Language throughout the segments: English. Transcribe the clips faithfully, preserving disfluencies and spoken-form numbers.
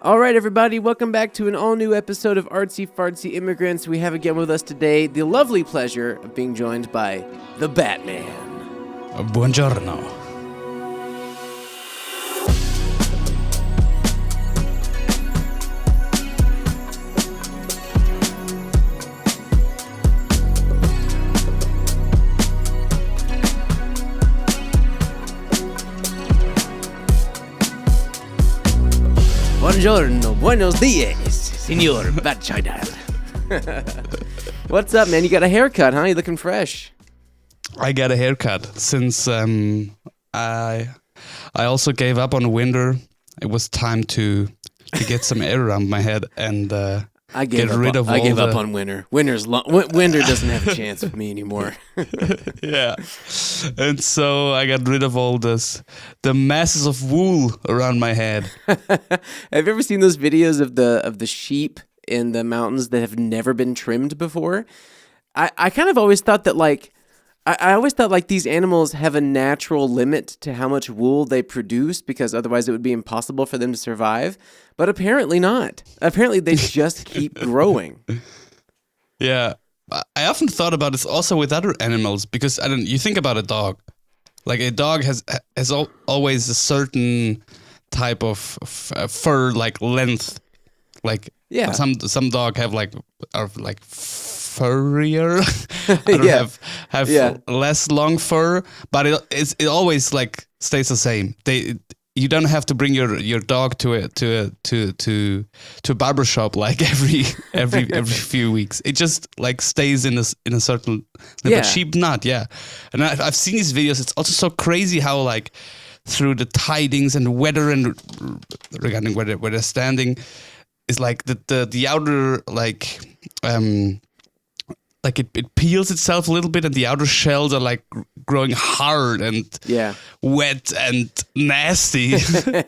All right, everybody, welcome back to an all-new episode of Artsy Fartsy Immigrants. We have again with us today the lovely pleasure of being joined by the Batman. Buongiorno. Buongiorno, buenos dias, Senor Batchider. What's up, man? You got a haircut, huh? You looking fresh. I got a haircut since um, I I also gave up on winter. It was time to to get some air around my head and uh, I gave get up rid on, of I all gave the... up on winter. Winter's long. W- winter doesn't have a chance with me anymore. Yeah, and so I got rid of all this the masses of wool around my head. Have you ever seen those videos of the of the sheep in the mountains that have never been trimmed before? I, I kind of always thought that like I, I always thought like these animals have a natural limit to how much wool they produce because otherwise it would be impossible for them to survive. But apparently not. Apparently they just keep growing. Yeah, I often thought about this also with other animals because I don't. You think about a dog, like a dog has has al- always a certain type of f- fur, like length, like Yeah. Some some dog have like are like furrier. I don't Yeah. have have Yeah. less long fur, but it it's, it always like stays the same. They. You don't have to bring your, your dog to a to a to to to a barber shop like every every every few weeks. It just like stays in a in a certain. Yeah. But sheep not, yeah. And I've I've seen these videos. It's also so crazy how like through the tidings and weather and regarding where they, where they're standing is like the the the outer like um. Like it, it peels itself a little bit, and the outer shells are like growing hard and Yeah. wet and nasty.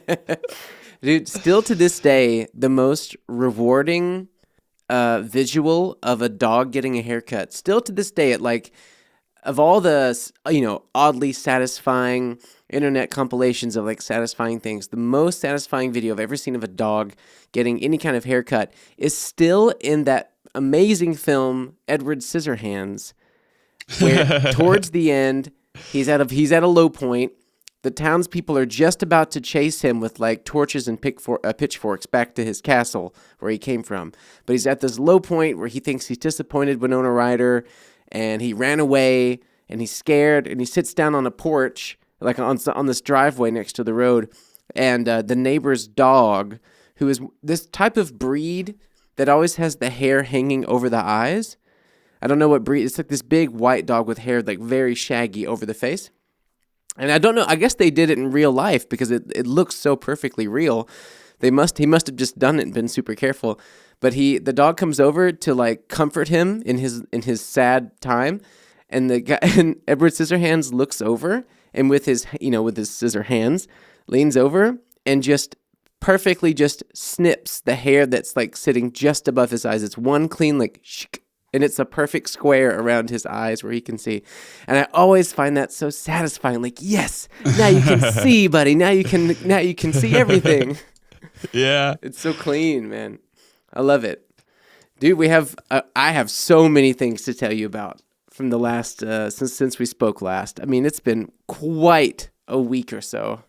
Dude, still to this day, the most rewarding uh, visual of a dog getting a haircut, still to this day, it like, of all the, you know, oddly satisfying internet compilations of like satisfying things, the most satisfying video I've ever seen of a dog getting any kind of haircut is still in that amazing film Edward Scissorhands, where towards the end he's at a he's at a low point. The townspeople are just about to chase him with like torches and pick for, uh, pitchforks back to his castle where he came from. But he's at this low point where he thinks he's disappointed Winona Ryder, and he ran away and he's scared, and he sits down on a porch like on on this driveway next to the road, and uh, the neighbor's dog, who is this type of breed that always has the hair hanging over the eyes. I don't know what breed. It's like this big white dog with hair like very shaggy over the face. And I don't know. I guess they did it in real life because it, it looks so perfectly real. They must. He must have just done it and been super careful. But he, the dog comes over to like comfort him in his in his sad time, and the guy and Edward Scissorhands looks over and with his you know with his scissor hands leans over and just perfectly just snips the hair that's like sitting just above his eyes. It's one clean like shk, and it's a perfect square around his eyes where he can see. And I always find that so satisfying. Like, yes, now you can see, buddy. Now you can now you can see everything. Yeah. It's so clean, man. I love it. Dude, we have uh, I have so many things to tell you about from the last uh, since since we spoke last. I mean, it's been quite a week or so.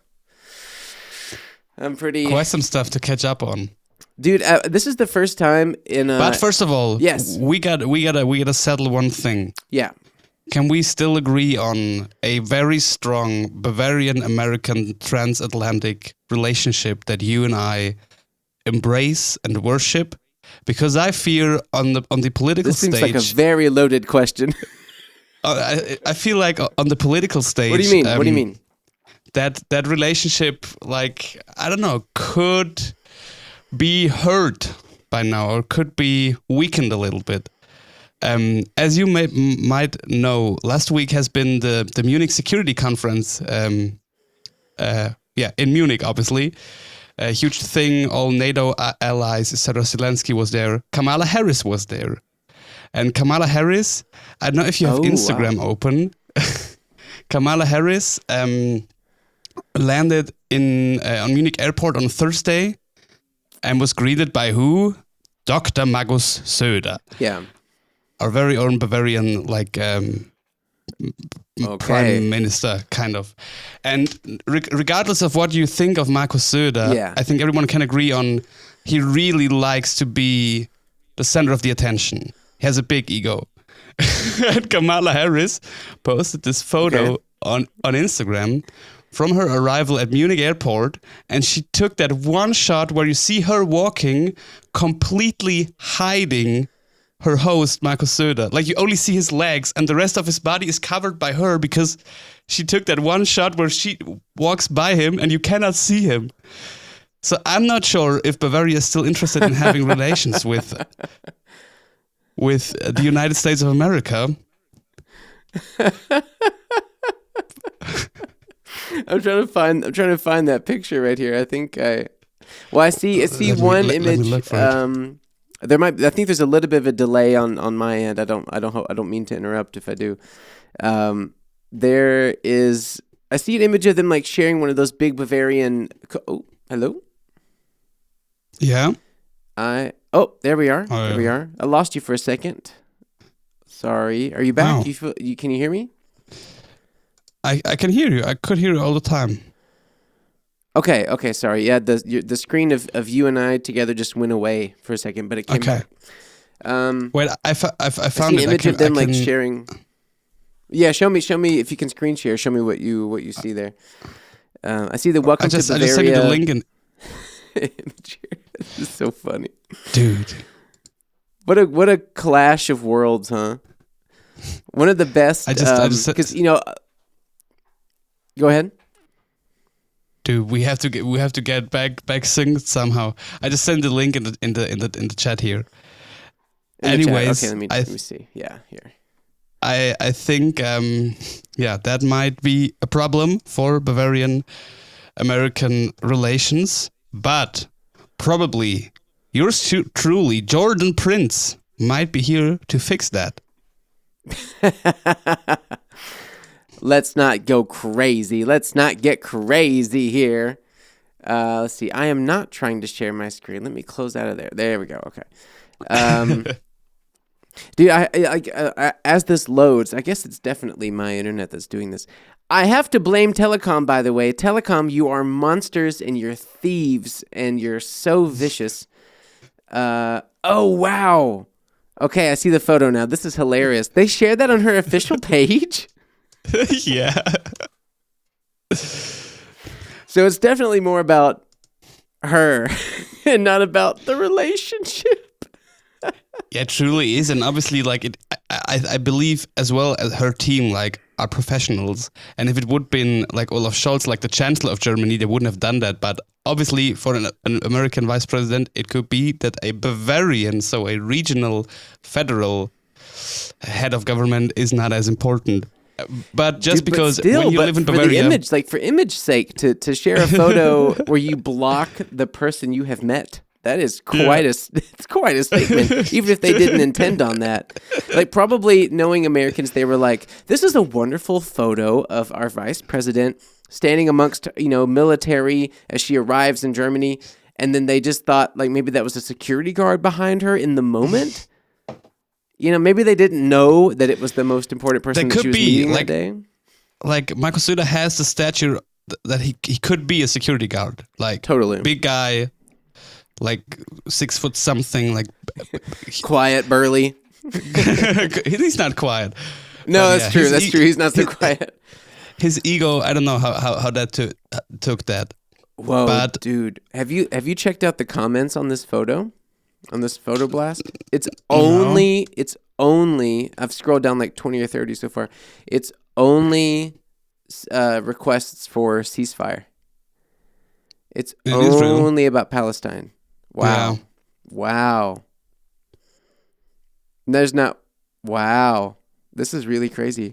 I'm pretty... Quite some stuff to catch up on. Dude, uh, this is the first time in... Uh, but first of all, yes. we got we got we got to settle one thing. Yeah. Can we still agree on a very strong Bavarian-American transatlantic relationship that you and I embrace and worship? Because I fear on the on the political this stage... This seems like a very loaded question. uh, I, I feel like on the political stage... What do you mean? Um, what do you mean? That that relationship, like, I don't know, could be hurt by now or could be weakened a little bit. Um, as you may, m- might know, last week has been the, the Munich Security Conference. Um, uh, yeah, in Munich, obviously. A huge thing, all NATO a- allies, et cetera. Zelensky was there. Kamala Harris was there. And Kamala Harris, I don't know if you have Oh, Instagram wow. open. Kamala Harris... Um, landed in uh, on Munich airport on Thursday, and was greeted by who? Doctor Magus Söder, Yeah. our very own Bavarian, like um, Okay. prime minister, kind of. And re- regardless of what you think of Markus Söder, Yeah. I think everyone can agree on he really likes to be the center of the attention. He has a big ego. And Kamala Harris posted this photo Okay. on, on Instagram from her arrival at Munich airport, and she took that one shot where you see her walking, completely hiding her host, Markus Söder. Like, you only see his legs, and the rest of his body is covered by her because she took that one shot where she walks by him and you cannot see him. So I'm not sure if Bavaria is still interested in having relations with with the United States of America. I'm trying to find. I'm trying to find that picture right here. I think I. Well, I see. I see Let me- one let- let me image. look for it. Um, there might. I think there's a little bit of a delay on on my end. I don't. I don't. ho- I don't mean to interrupt if I do. Um, there is. I see an image of them like sharing one of those big Bavarian. Co- oh, hello. Yeah. I. Oh, there we are. Oh, there we yeah. are. I lost you for a second. Sorry. Are you back? Wow. You feel? You can you hear me? I, I can hear you. I could hear you all the time. Okay, okay, sorry. Yeah, the your, the screen of, of you and I together just went away for a second, but it came Okay. back. Um, Wait, I, fa- I, f- I I found see it. an I image can, of them I like can- sharing. Yeah, show me, show me if you can screen share. Show me what you what you see there. Uh, I see the welcome I just, to I Bavaria just sent you the link, and image here. This is so funny. dude, What a what a clash of worlds, huh? One of the best. I just- I just- because you know. uh, Go ahead. dude, we have to get we have to get back back synced somehow. I just sent the link in the in the in the in the chat here. In the chat. Anyways, okay, let me I let me see. Yeah, here. I I think um yeah, that might be a problem for Bavarian American relations, but probably yours tru- truly, Jordan Prince, might be here to fix that. Let's not go crazy. Let's not get crazy here. Uh, let's see. I am not trying to share my screen. Let me close out of there. There we go. Okay. Um, dude, I, I, I, I, as this loads, I guess it's definitely my internet that's doing this. I have to blame Telecom, by the way. Telecom, you are monsters and you're thieves and you're so vicious. Uh, oh, wow. Okay, I see the photo now. This is hilarious. They shared that on her official page? Yeah. So it's definitely more about her and not about the relationship. Yeah, it truly is, and obviously, like it, I, I, I believe as well as her team, like are professionals. And if it would been like Olaf Scholz, like the Chancellor of Germany, they wouldn't have done that. But obviously, for an, an American vice president, it could be that a Bavarian, so a regional, federal head of government, is not as important. But just Dude, but because still, when you but live in for Bavaria, the image, like for image sake, to to share a photo where you block the person you have met. That is quite a it's quite a statement, even if they didn't intend on that. Like probably knowing Americans, they were like, "This is a wonderful photo of our vice president standing amongst you know military as she arrives in Germany," and then they just thought like maybe that was a security guard behind her in the moment. You know, maybe they didn't know that it was the most important person That that she could was be, meeting like- that day. like Markus Söder has the stature th- that he he could be a security guard, like Totally. big guy, like six foot something, like Quiet, burly. he's not quiet. No, But that's yeah, true. his That's e- true. He's not so his- quiet. His ego, I don't know how how, how that took took that. Whoa, but- dude. Have you have you checked out the comments on this photo? On this photo blast? It's only it's only I've scrolled down like twenty or thirty so far. It's only uh, requests for ceasefire. It's In Israel? only about Palestine. Wow. Yeah. Wow. There's not Wow. This is really crazy.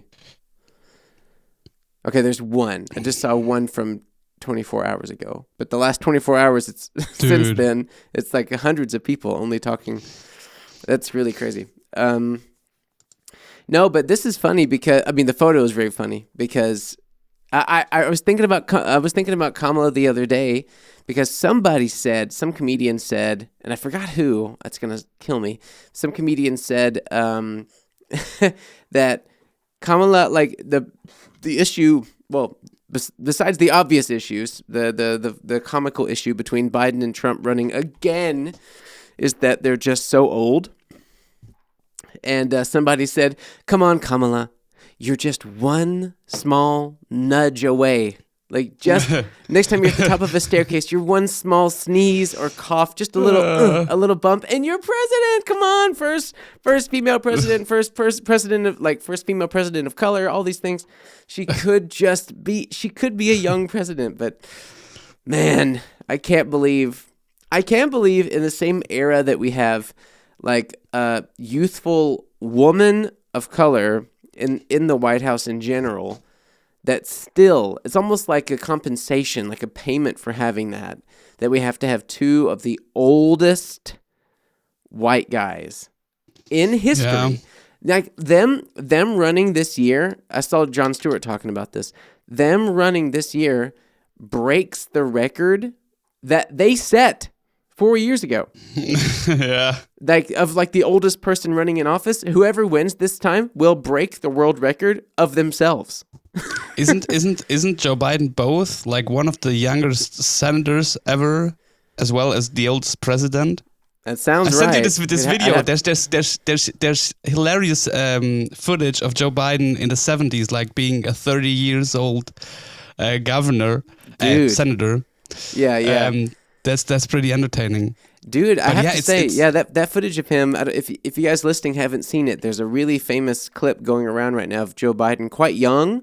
Okay, there's one. I just saw one from twenty-four hours ago. But the last twenty-four hours, it's since Dude. then, it's like hundreds of people only talking. That's really crazy. Um, no, but this is funny because, I mean, the photo is very funny because I, I I was thinking about Ka- I was thinking about Kamala the other day because somebody said, some comedian said, and I forgot who. That's gonna kill me. Some comedian said um, that Kamala, like the the issue. Well, bes- besides the obvious issues, the, the the the comical issue between Biden and Trump running again is that they're just so old. And uh, somebody said, "Come on, Kamala. You're just one small nudge away. Like, just next time you're at the top of a staircase, you're one small sneeze or cough, just a little, uh, a little bump, and you're president. Come on, first, first female president, first pers- president of like first female president of color. All these things. She could just be. She could be a young president, but man, I can't believe. I can't believe in the same era that we have, like a youthful woman of color." in in the White House in general, that still, it's almost like a compensation, like a payment for having that, that we have to have two of the oldest white guys in history. Yeah. Like them them running this year, I saw Jon Stewart talking about this, them running this year breaks the record that they set Four years ago. Yeah. Like of like the oldest person running in office, whoever wins this time will break the world record of themselves. isn't isn't isn't Joe Biden both like one of the youngest senators ever, as well as the oldest president? That sounds I right. I sent you this this It, video. have... There's there's there's there's there's hilarious um, footage of Joe Biden in the seventies, like being a thirty years old uh, governor, uh, senator. Yeah, yeah. Um, That's that's pretty entertaining, dude. I but have yeah, to it's, say, it's, yeah, that that footage of him. If if you guys listening haven't seen it, there's a really famous clip going around right now of Joe Biden, quite young,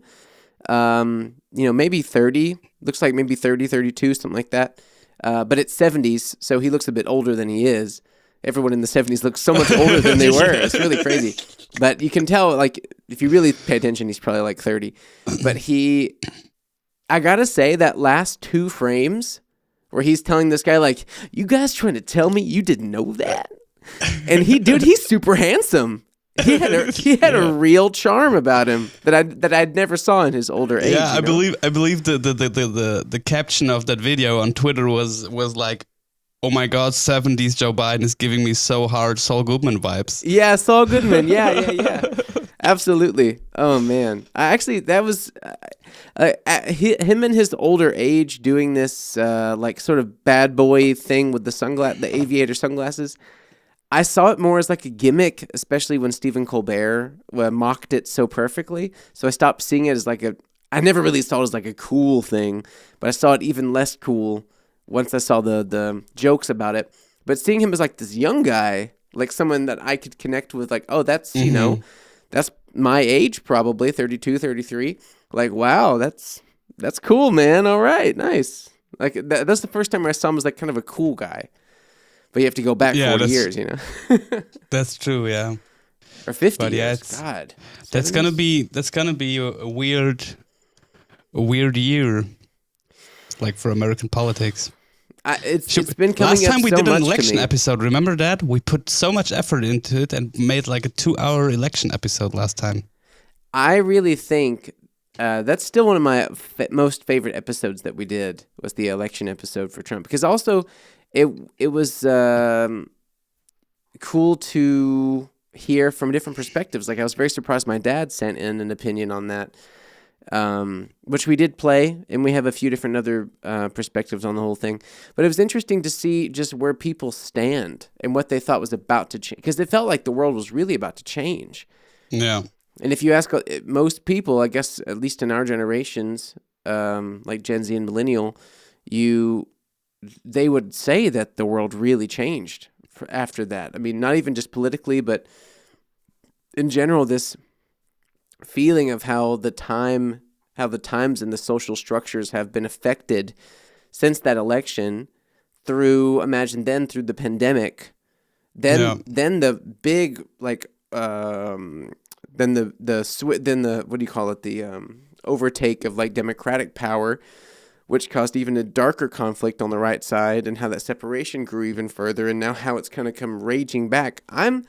um, you know, maybe thirty. Looks like maybe thirty, thirty-two, something like that. Uh, but it's seventies, so he looks a bit older than he is. Everyone in the seventies looks so much older than they were. It's really crazy. But you can tell, like, if you really pay attention, he's probably like thirty. But he, I gotta say, that last two frames, where he's telling this guy, like, you guys trying to tell me you didn't know that? And he, dude, he's super handsome. He had a he had yeah. a real charm about him that I that I'd never saw in his older age. Yeah, I know? believe I believe the the, the, the, the the caption of that video on Twitter was was like, "Oh my God, seventies Joe Biden is giving me so hard Saul Goodman vibes." Yeah, Saul Goodman. Yeah, yeah, yeah. Absolutely. Oh man, I actually that was uh, uh, he, him in his older age doing this uh, like sort of bad boy thing with the sunglass, the aviator sunglasses. I saw it more as like a gimmick, especially when Stephen Colbert uh, mocked it so perfectly. So I stopped seeing it as like a. I never really saw it as like a cool thing, but I saw it even less cool once I saw the the jokes about it. But seeing him as like this young guy, like someone that I could connect with, like, oh, that's mm-hmm. you know. That's my age, probably thirty-two, thirty-three. Like, wow, that's that's cool, man. All right, nice. Like that, that's the first time I saw him as like kind of a cool guy. But you have to go back yeah, forty years, you know. That's true, yeah. Or fifty but yeah, years. it's, God, that's gonna be that's gonna be a, a weird, a weird year, like for American politics. I, it's, Should, it's been coming last time up we so did an much election to me. episode. Remember that we put so much effort into it and made like a two-hour election episode last time. I really think uh, that's still one of my f- most favorite episodes that we did was the election episode for Trump, because also it it was um, cool to hear from different perspectives. Like I was very surprised my dad sent in an opinion on that. Um, which we did play, and we have a few different other uh, perspectives on the whole thing. But it was interesting to see just where people stand and what they thought was about to change, because it felt like the world was really about to change. Yeah. And if you ask most people, I guess at least in our generations, um, like Gen Z and Millennial, you they would say that the world really changed for after that. I mean, not even just politically, but in general, this feeling of how the time, how the times and the social structures have been affected since that election through, imagine then through the pandemic, then yeah. then the big like um, then the the sw- then the what do you call it the um, overtake of like democratic power, which caused even a darker conflict on the right side, and how that separation grew even further, and now how it's kind of come raging back. I'm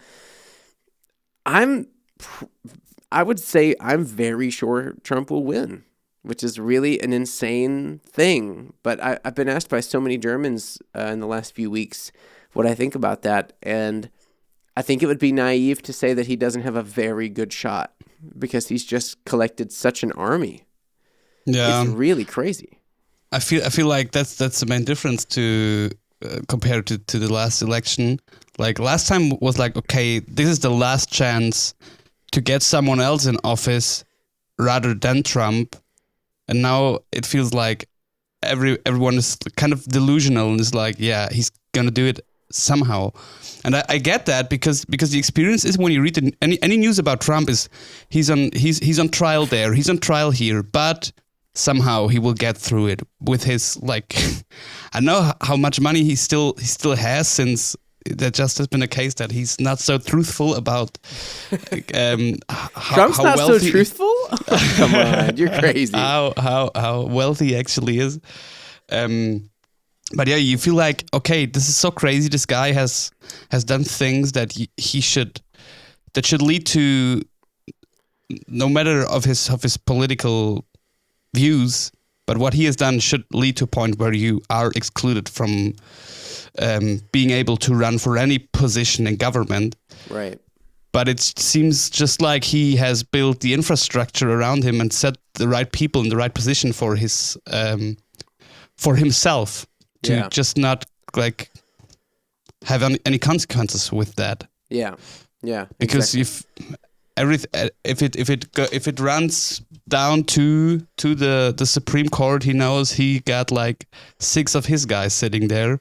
I'm. Pr- I would say I'm very sure Trump will win. which is really an insane thing. But I, I've been asked by so many Germans uh, in the last few weeks what I think about that, and I think it would be naive to say that he doesn't have a very good shot because he's just collected such an army. Yeah, it's really crazy. I feel I feel like that's that's the main difference to uh, compared to, to the last election. Like last time was like, okay, this is the last chance to get someone else in office rather than Trump, and now it feels like every everyone is kind of delusional and is like, yeah, he's gonna do it somehow. And I, I get that because because the experience is when you read the, any any news about Trump is he's on he's he's on trial there, he's on trial here, but somehow he will get through it with his like I know how much money he still he still has, since there just has been a case that he's not so truthful about um how, Trump's how not wealthy, so truthful. Oh, come on, you're crazy. how how how wealthy he actually is. Um But yeah, you feel like, okay, this is so crazy. This guy has has done things that he, he should that should lead to, no matter of his of his political views, but what he has done should lead to a point where you are excluded from um, being able to run for any position in government. Right. But it seems just like he has built the infrastructure around him and set the right people in the right position for his um, for himself. To Yeah. just not like have any, any consequences with that, Yeah, yeah. because exactly. if every if it if it go, if it runs down to to the the Supreme Court, he knows he got like six of his guys sitting there.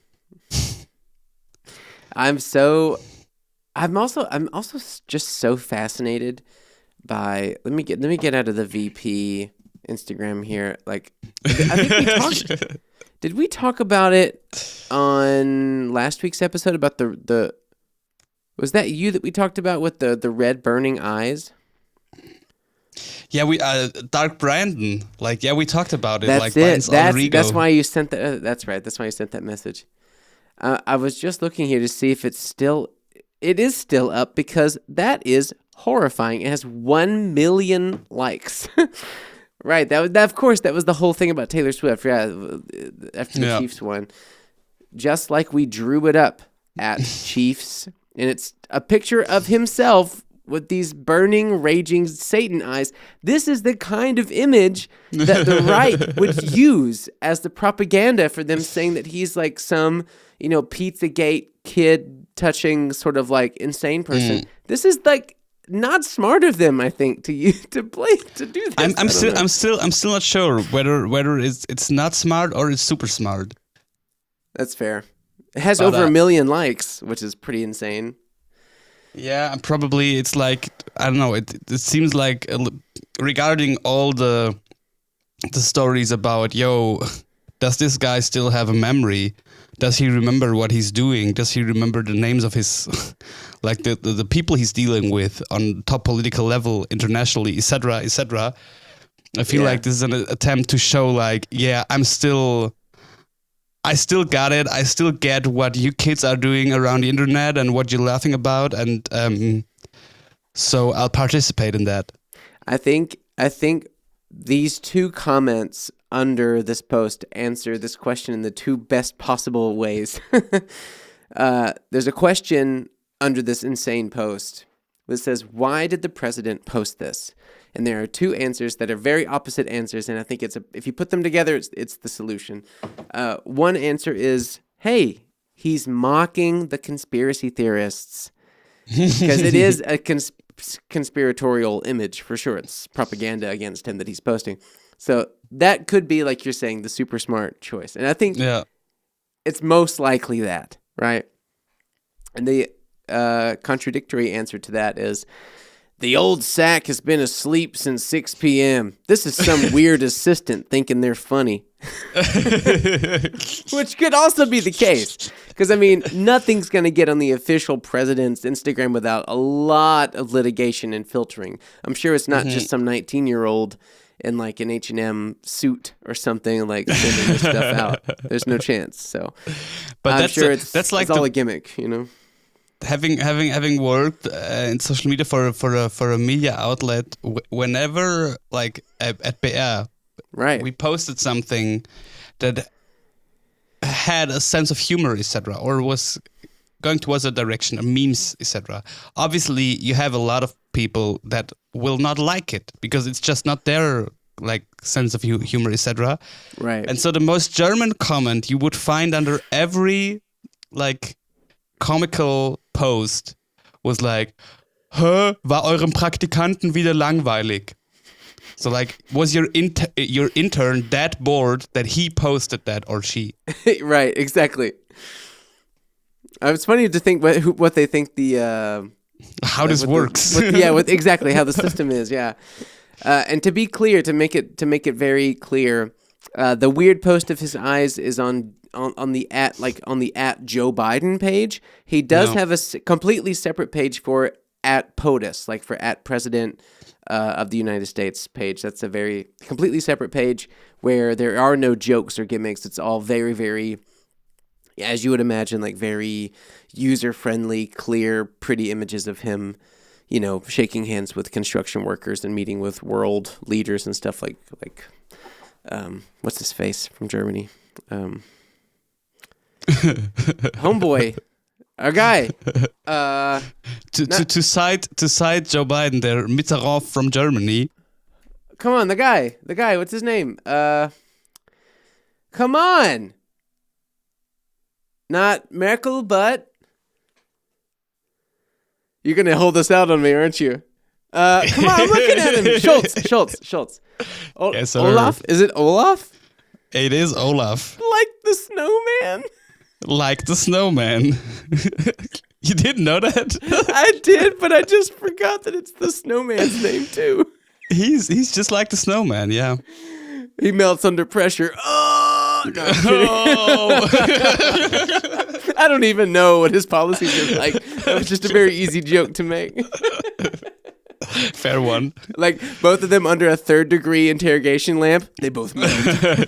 I'm so, I'm also I'm also s- just so fascinated by. Let me get let me get out of the V P Instagram here. Like, I think we talked. Did we talk about it on last week's episode about the the? Was that you that we talked about with the the red burning eyes? Yeah, we uh, Dark Brandon. Like, yeah, we talked about it. That's like it. Brian's That's alter ego. that's why you sent that. Uh, that's right. That's why you sent that message. Uh, I was just looking here to see if it's still. It is still up because that is horrifying. It has one million likes. Right. That, was- that of course that was the whole thing about Taylor Swift. Yeah, after the Yeah. Chiefs won, just like we drew it up at Chiefs, and it's a picture of himself with these burning, raging Satan eyes. This is the kind of image that the right would use as the propaganda for them, saying that he's like some, you know, Pizzagate kid touching sort of like insane person. Mm. This is like. Not smart of them, I think, to you to play to do this. I'm I I'm don't still know. I'm still I'm still not sure whether whether it's it's not smart or it's super smart. That's fair. It has But, over uh, a million likes, which is pretty insane. Yeah, and probably it's like I don't know. It it seems like a li- regarding all the the stories about yo, does this guy still have a memory? Does he remember what he's doing? Does he remember the names of his like the the, the people he's dealing with on top political level, internationally, et cetera, et cetera. I feel Yeah. like this is an attempt to show like, yeah, I'm still. I still got it. I still get what you kids are doing around the internet and what you're laughing about, and um, so I'll participate in that. I think I think these two comments under this post answer this question in the two best possible ways. uh, there's a question under this insane post that says, "Why did the president post this?" And there are two answers that are very opposite answers, and I think it's a, if you put them together, it's, it's the solution. Uh, one answer is, "Hey, he's mocking the conspiracy theorists." Because it is a cons- conspiratorial image for sure. It's propaganda against him that he's posting. So that could be, like you're saying, the super smart choice. And I think Yeah. it's most likely that, right? And the uh, contradictory answer to that is, "The old sack has been asleep since six p.m. This is some weird assistant thinking they're funny." Which could also be the case. Because, I mean, nothing's going to get on the official president's Instagram without a lot of litigation and filtering. I'm sure it's not just some nineteen-year-old in, like, an H and M suit or something, like, sending this stuff out. There's no chance. So But I'm that's sure a- it's, that's like it's all the- a gimmick, you know? having having having worked uh, in social media for for a for a media outlet, w- whenever like at, at B R Right. We posted something that had a sense of humor, et cetera, or was going towards a direction, or memes, et cetera. Obviously, you have a lot of people that will not like it because it's just not their like sense of hu- humor, et cetera. Right. And so the most German comment you would find under every like comical post was like, "Hä, war eurem Praktikanten wieder langweilig?" So like, was your inter- your intern that bored that he posted that or she? Right. Exactly. Uh, it's funny to think what who, what they think the uh, how this what works. The, what, yeah, with exactly how the system is. Yeah. Uh, and to be clear, to make it to make it very clear, uh, the weird post of his eyes is on, on, on the at like on the at Joe Biden page. He does No. have a s- completely separate page for at POTUS, like for at President uh, of the United States page. That's a very completely separate page where there are no jokes or gimmicks. It's all very very, as you would imagine, like very user friendly, clear, pretty images of him, you know, shaking hands with construction workers and meeting with world leaders and stuff like like um, what's his face from Germany, um, homeboy, our guy. Uh, to, to to cite to cite Joe Biden there, Mitterrand from Germany. come on, the guy, the guy. What's his name? Uh, come on. Not Merkel, but you're gonna hold this out on me, aren't you? Uh, come on, I'm looking at him. Schultz, Schultz, Schultz. O- Yes, sir. Olaf? Is it Olaf? It is Olaf, Like the snowman? like the snowman. You didn't know that? I did, but I just forgot that it's the snowman's name too. he's he's just like the snowman, yeah. He melts under pressure. Oh, no, I'm kidding. Oh. I don't even know what his policies are like. That was just a very easy joke to make. Fair one. Like both of them under a third degree interrogation lamp, they both moved.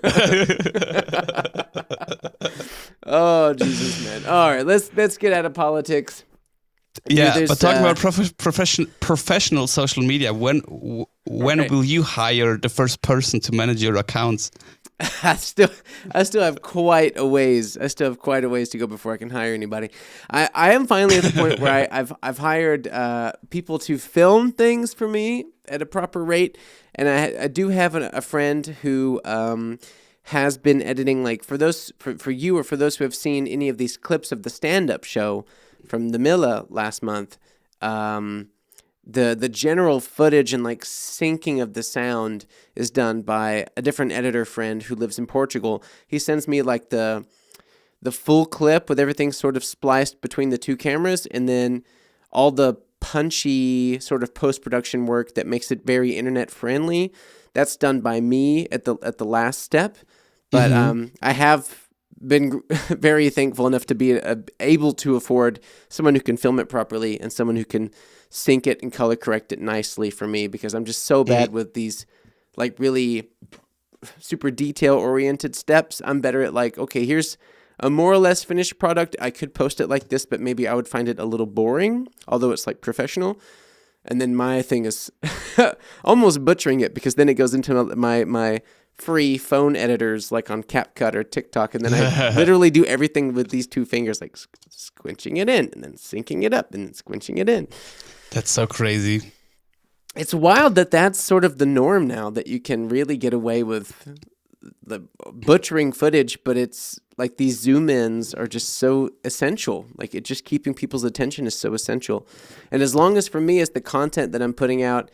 Oh Jesus, man! All right, let's let's get out of politics. Yeah, There's, but talking uh, about prof- profession- professional social media, when w- when Right. will you hire the first person to manage your accounts? I still, I still have quite a ways. I still have quite a ways to go before I can hire anybody. I, I am finally at the point where I, I've, I've hired uh, people to film things for me at a proper rate, and I, I do have an, a friend who um, has been editing. Like for those, for, for you or for those who have seen any of these clips of the stand-up show from the Milla last month. Um, the the general footage and like syncing of the sound is done by a different editor friend who lives in Portugal. He sends me like the the full clip with everything sort of spliced between the two cameras, and then all the punchy sort of post-production work that makes it very internet friendly. That's done by me at the at the last step. But Mhm. um, I have been gr- very thankful enough to be uh, able to afford someone who can film it properly and someone who can sync it and color correct it nicely for me, because I'm just so bad with these like really super detail oriented steps. I'm better at like, okay, here's a more or less finished product. I could post it like this, but maybe I would find it a little boring, although it's like professional. And then my thing is almost butchering it, because then it goes into my my free phone editors like on CapCut or TikTok, and then I literally do everything with these two fingers, like squ- squinching it in and then syncing it up and then squinching it in. That's so crazy. It's wild that that's sort of the norm now, that you can really get away with the butchering footage, but it's like these zoom ins are just so essential. Like it just keeping people's attention is so essential. And as long as for me, as the content that I'm putting out,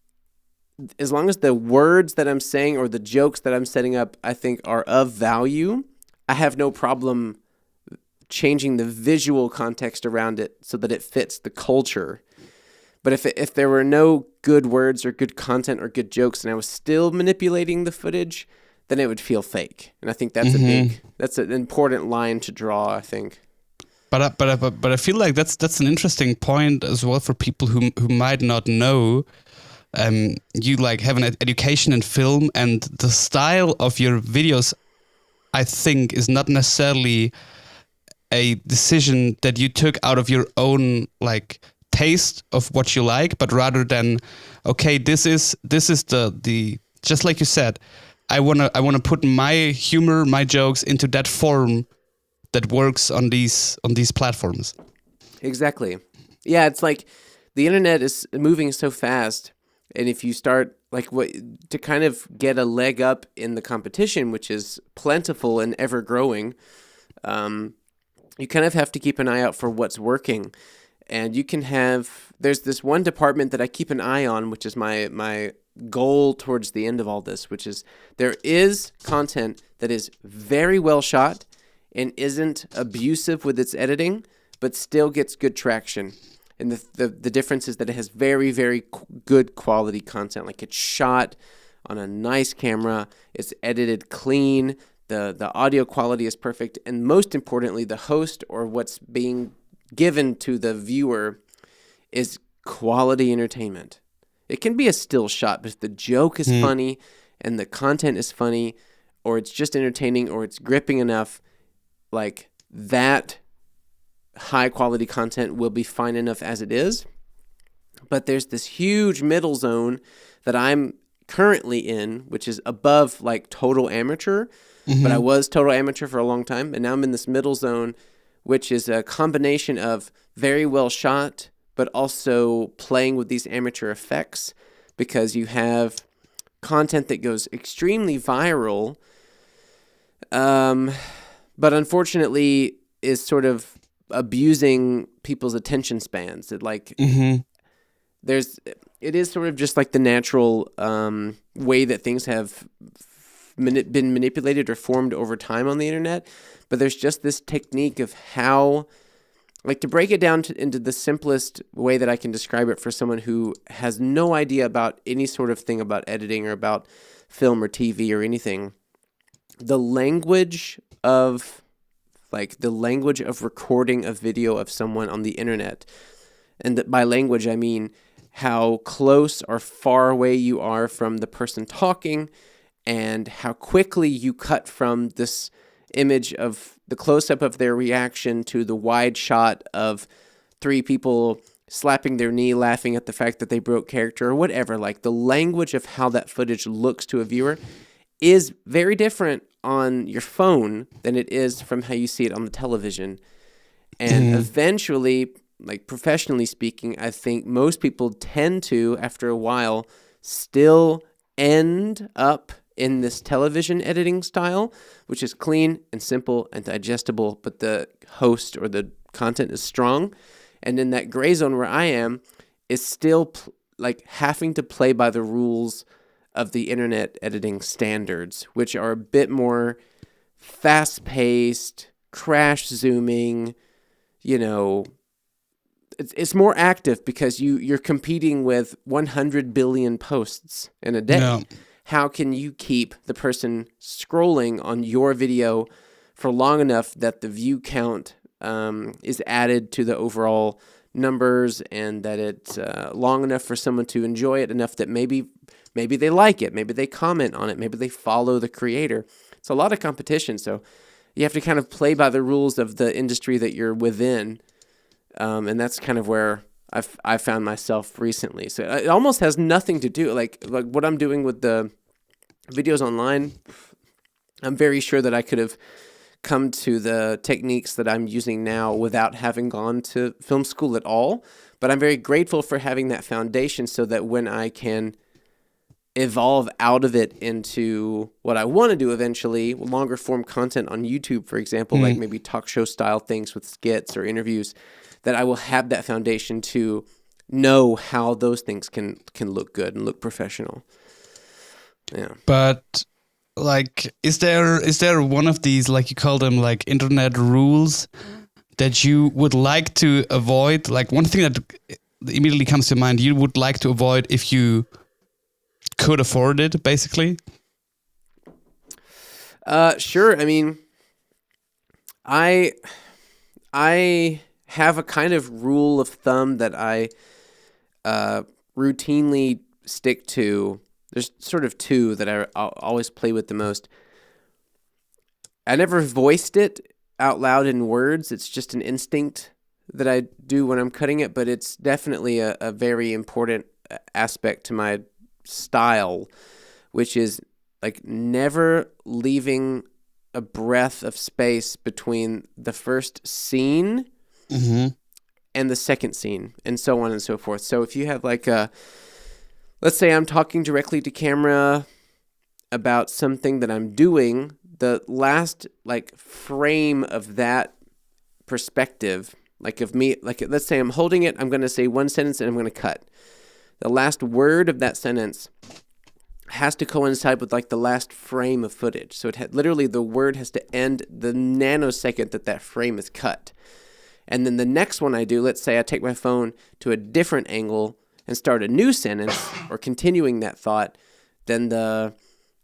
as long as the words that I'm saying or the jokes that I'm setting up, I think are of value, I have no problem changing the visual context around it so that it fits the culture. But if it, if there were no good words or good content or good jokes and I was still manipulating the footage, then it would feel fake. And I think that's Mhm. a big, that's an important line to draw, I think. But I, but I, but but I feel like that's that's an interesting point as well for people who who might not know. Um, you like have an ed- education in film, and the style of your videos, I think, is not necessarily a decision that you took out of your own like taste of what you like, but rather than, okay, this is this is the the just like you said, I wanna I wanna put my humor, my jokes into that form that works on these on these platforms. Exactly. Yeah, it's like the internet is moving so fast, and if you start like what to kind of get a leg up in the competition, which is plentiful and ever growing, um, you kind of have to keep an eye out for what's working. And you can have there's this one department that I keep an eye on, which is my my goal towards the end of all this, which is there is content that is very well shot and isn't abusive with its editing, but still gets good traction. And the, the the difference is that it has very, very qu- good quality content. Like it's shot on a nice camera, it's edited clean, the, the audio quality is perfect, and most importantly, the host or what's being given to the viewer is quality entertainment. It can be a still shot, but if the joke is mm. funny and the content is funny, or it's just entertaining, or it's gripping enough, like that high quality content will be fine enough as it is. But there's this huge middle zone that I'm currently in, which is above like total amateur, mm-hmm. but I was total amateur for a long time, and now I'm in this middle zone, which is a combination of very well shot, but also playing with these amateur effects, because you have content that goes extremely viral, um, but unfortunately is sort of abusing people's attention spans. It like mm-hmm. there's it is sort of just like the natural um, way that things have mani- been manipulated or formed over time on the internet. But there's just this technique of how, like, to break it down to, into the simplest way that I can describe it for someone who has no idea about any sort of thing about editing or about film or T V or anything. The language of like the language of recording a video of someone on the internet. And that by language, I mean how close or far away you are from the person talking, and how quickly you cut from this image of the close-up of their reaction to the wide shot of three people slapping their knee, laughing at the fact that they broke character or whatever. Like the language of how that footage looks to a viewer is very different on your phone than it is from how you see it on the television. And mm. eventually, like professionally speaking, I think most people tend to, after a while, still end up in this television editing style, which is clean and simple and digestible, but the host or the content is strong. And in that gray zone where I am, is still pl- like having to play by the rules of the internet editing standards, which are a bit more fast-paced, crash zooming, you know, it's it's more active because you, you're competing with one hundred billion posts in a day. No. How can you keep the person scrolling on your video for long enough that the view count um, is added to the overall numbers, and that it's uh, long enough for someone to enjoy it enough that maybe maybe they like it, maybe they comment on it, maybe they follow the creator. It's a lot of competition, so you have to kind of play by the rules of the industry that you're within, um, and that's kind of where I've I found myself recently. So it almost has nothing to do like like what I'm doing with the videos online. I'm very sure that I could have come to the techniques that I'm using now without having gone to film school at all. But I'm very grateful for having that foundation, so that when I can evolve out of it into what I want to do eventually, longer form content on YouTube, for example, mm. like maybe talk show style things with skits or interviews, that I will have that foundation to know how those things can can look good and look professional. Yeah. But like, is there is there one of these, like you call them, like internet rules that you would like to avoid? Like one thing that immediately comes to mind you would like to avoid if you could afford it, basically? Uh, sure. I mean, I I have a kind of rule of thumb that I uh, routinely stick to. There's sort of two that I I'll always play with the most. I never voiced it out loud in words. It's just an instinct that I do when I'm cutting it, but it's definitely a, a very important aspect to my style, which is like never leaving a breath of space between the first scene Mm-hmm. and the second scene, and so on and so forth. So if you have like a, let's say I'm talking directly to camera about something that I'm doing, the last like frame of that perspective, like of me, like let's say I'm holding it, I'm going to say one sentence and I'm going to cut. The last word of that sentence has to coincide with like the last frame of footage. So it ha- literally the word has to end the nanosecond that that frame is cut. And then the next one I do, let's say I take my phone to a different angle and start a new sentence or continuing that thought, then the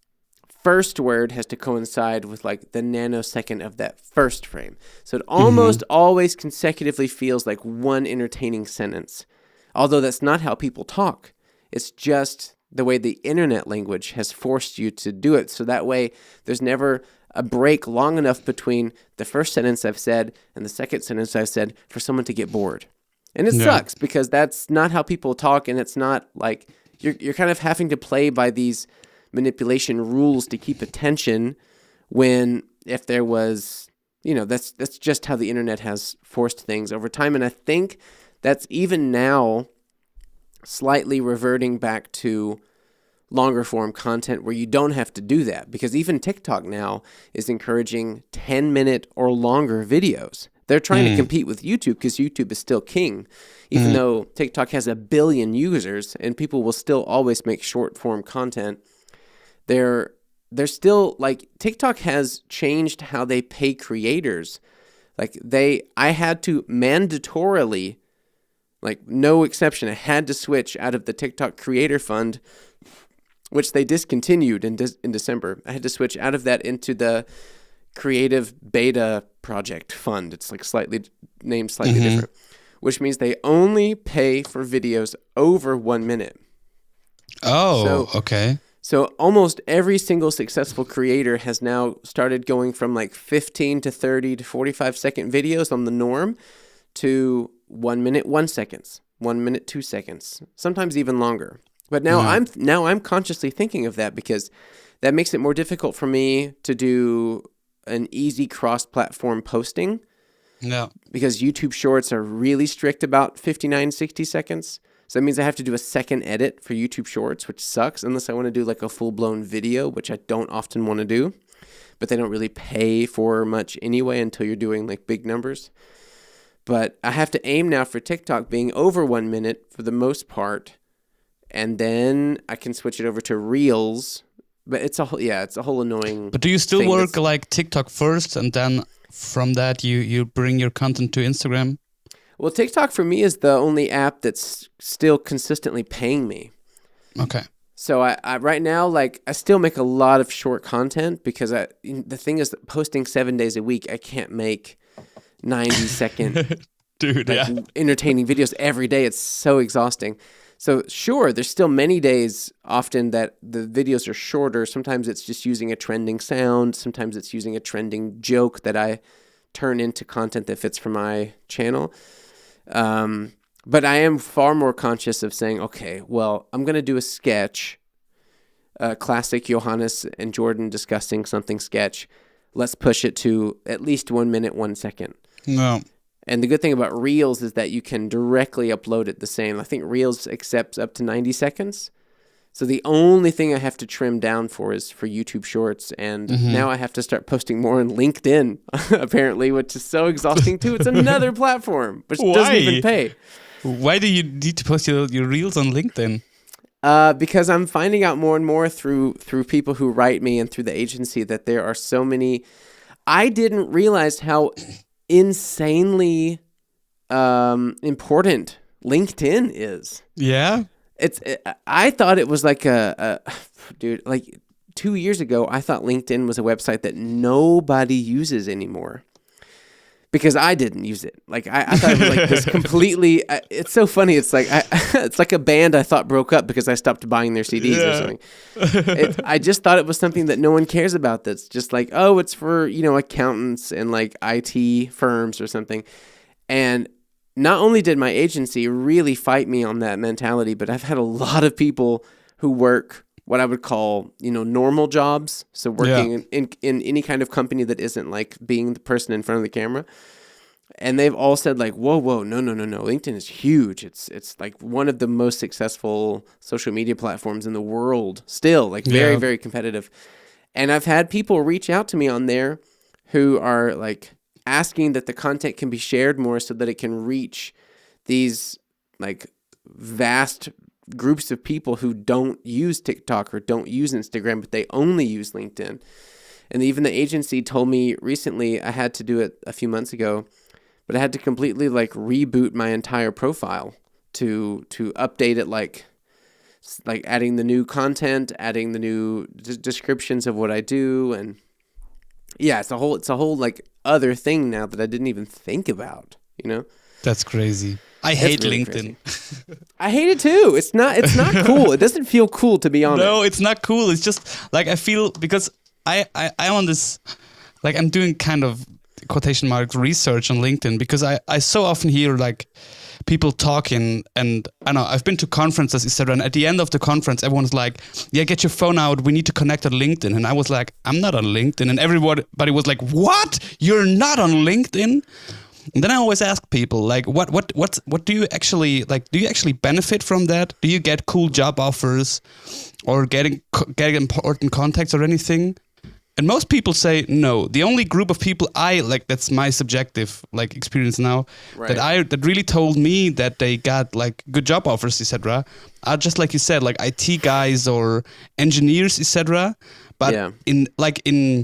first word has to coincide with like the nanosecond of that first frame. So it almost mm-hmm. always consecutively feels like one entertaining sentence. Although that's not how people talk. It's just the way the internet language has forced you to do it. So that way there's never a break long enough between the first sentence I've said and the second sentence I've said for someone to get bored. And it yeah. sucks because that's not how people talk, and it's not like you're you're kind of having to play by these manipulation rules to keep attention when if there was, you know, that's that's just how the internet has forced things over time. And I think that's even now slightly reverting back to longer form content where you don't have to do that, because even TikTok now is encouraging ten minute or longer videos. They're trying mm. to compete with YouTube because YouTube is still king, even mm. though TikTok has a billion users and people will still always make short form content. They're, they're still like, TikTok has changed how they pay creators. Like they, I had to mandatorily, like no exception, I had to switch out of the TikTok Creator Fund, which they discontinued in de- in December. I had to switch out of that into the Creative Beta Project Fund. It's like slightly named slightly mm-hmm. different, which means they only pay for videos over one minute. Oh, so, okay. So almost every single successful creator has now started going from like fifteen to thirty to forty-five second videos on the norm to one minute, one seconds, one minute, two seconds, sometimes even longer. But now yeah. I'm now I'm consciously thinking of that because that makes it more difficult for me to do an easy cross-platform posting. No. Because YouTube Shorts are really strict about fifty-nine, sixty seconds. So that means I have to do a second edit for YouTube Shorts, which sucks unless I want to do like a full-blown video, which I don't often want to do. But they don't really pay for much anyway until you're doing like big numbers. But I have to aim now for TikTok being over one minute for the most part. And then I can switch it over to Reels. But it's a whole, yeah, it's a whole annoying. But do you still thing work that's, like TikTok first, and then from that you, you bring your content to Instagram? Well, TikTok for me is the only app that's still consistently paying me. Okay. So I, I right now, like, I still make a lot of short content because I the thing is that posting seven days a week, I can't make ninety second Dude, like, yeah. entertaining videos every day. It's so exhausting. So sure, there's still many days often that the videos are shorter. Sometimes it's just using a trending sound. Sometimes it's using a trending joke that I turn into content that fits for my channel. Um, but I am far more conscious of saying, okay, well, I'm going to do a sketch, a classic Johannes and Jordan discussing something sketch. Let's push it to at least one minute, one second. No. And the good thing about Reels is that you can directly upload it the same. I think Reels accepts up to ninety seconds. So the only thing I have to trim down for is for YouTube Shorts. And mm-hmm. now I have to start posting more on LinkedIn, apparently, which is so exhausting too. It's another platform, which Why? doesn't even pay. Why do you need to post your, your Reels on LinkedIn? Uh, because I'm finding out more and more through through people who write me and through the agency that there are so many. I didn't realize how insanely um, important LinkedIn is. Yeah, it's. It, I thought it was like a, a dude. Like two years ago, I thought LinkedIn was a website that nobody uses anymore. Because I didn't use it. Like I, I thought it was like this completely. I, it's so funny. It's like I, it's like a band I thought broke up because I stopped buying their C Ds yeah. or something. It, I just thought it was something that no one cares about. That's just like, oh, it's for, you know, accountants and like I T firms or something. And not only did my agency really fight me on that mentality, but I've had a lot of people who work what I would call, you know, normal jobs. So working Yeah. in, in, in any kind of company that isn't like being the person in front of the camera. And they've all said like, whoa, whoa, no, no, no, no. LinkedIn is huge. It's it's like one of the most successful social media platforms in the world still, like very, Yeah. very competitive. And I've had people reach out to me on there who are like asking that the content can be shared more so that it can reach these like vast groups of people who don't use TikTok or don't use Instagram, but they only use LinkedIn. And even the agency told me recently, I had to do it a few months ago, but I had to completely like reboot my entire profile to to update it, like like adding the new content, adding the new d- descriptions of what I do, and yeah, it's a whole it's a whole like other thing now that I didn't even think about, you know? That's crazy. I It's hate really LinkedIn. I hate it too. It's not it's not cool. It doesn't feel cool to be on it. No, it's not cool. It's just like I feel because I, I I'm on this, like I'm doing kind of quotation marks research on LinkedIn because I, I so often hear like people talking, and I know I've been to conferences, et cetera. And at the end of the conference, everyone's like, "Yeah, get your phone out. We need to connect on LinkedIn." And I was like, "I'm not on LinkedIn." And everybody was like, "What? You're not on LinkedIn?" And then I always ask people like, what, what, what, what do you actually like? Do you actually benefit from that? Do you get cool job offers, or getting getting important contacts or anything? And most people say no. The only group of people I like, that's my subjective like experience now, Right. that I that really told me that they got like good job offers, et cetera, are just like you said, like I T guys or engineers, et cetera. But Yeah. in like in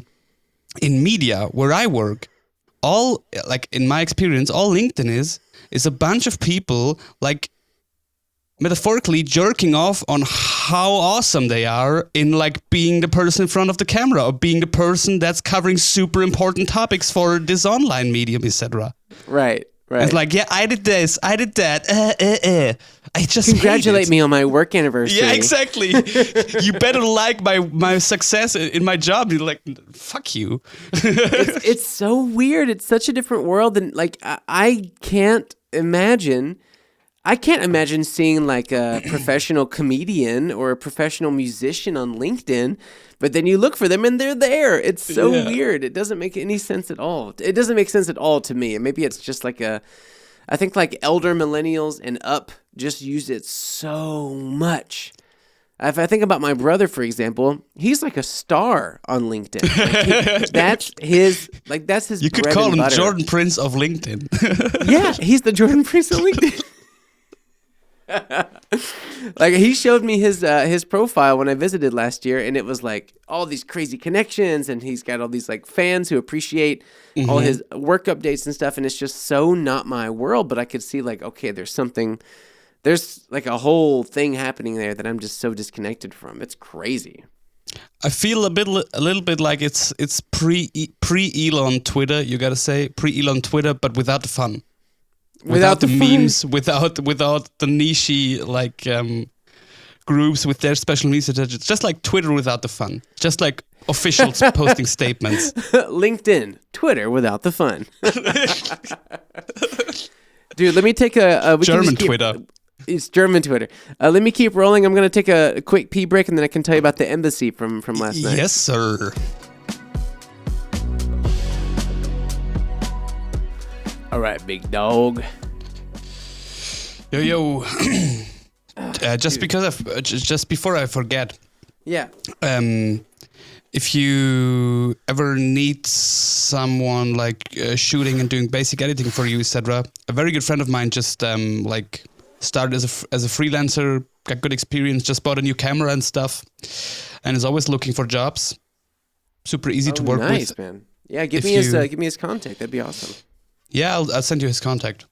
in media where I work, all like in my experience, all LinkedIn is is a bunch of people like metaphorically jerking off on how awesome they are in like being the person in front of the camera, or being the person that's covering super important topics for this online medium, et cetera. Right. Right. It's like, yeah, I did this, I did that. Uh, uh, uh. I just hate Congratulate it. me on my work anniversary. Yeah, exactly. You better like my my success in my job. You're like, fuck you. it's, it's so weird. It's such a different world, and like I, I can't imagine. I can't imagine seeing like a professional comedian or a professional musician on LinkedIn, but then you look for them and they're there. It's so Yeah. weird. It doesn't make any sense at all. It doesn't make sense at all to me. And maybe it's just like a, I think like elder millennials and up just use it so much. If I think about my brother, for example, he's like a star on LinkedIn. Like he- that's his, like that's his. You could bread call and him butter. Jordan Prince of LinkedIn. Yeah, he's the Jordan Prince of LinkedIn. Like he showed me his uh, his profile when I visited last year, and it was like all these crazy connections, and he's got all these like fans who appreciate all his work updates and stuff, and it's just so not my world. But I could see like, okay, there's something, there's like a whole thing happening there that I'm just so disconnected from. It's crazy. I feel a bit, a little bit like it's it's pre pre Elon Twitter. You gotta say pre Elon Twitter, but without the fun, Without the, the fun. memes, without without the niche like um, groups with their special needs. It's just like Twitter without the fun. Just like officials posting statements. LinkedIn, Twitter without the fun. Dude, let me take a, a we can German just keep- Twitter. It's German Twitter. Uh, let me keep rolling. I'm going to take a, a quick pee break, and then I can tell you about the embassy from, from last night. Yes, sir. All right, big dog. Yo, yo. uh, just because I, uh, j- just before I forget, Yeah. um, if you ever need someone like uh, shooting and doing basic editing for you, et cetera, a very good friend of mine just um, like started as a f- as a freelancer, got good experience, just bought a new camera and stuff, and is always looking for jobs. Super easy to Oh, work nice, with. man. Yeah, give If me his you- uh, give me his contact. That'd be awesome. Yeah, I'll, I'll send you his contact.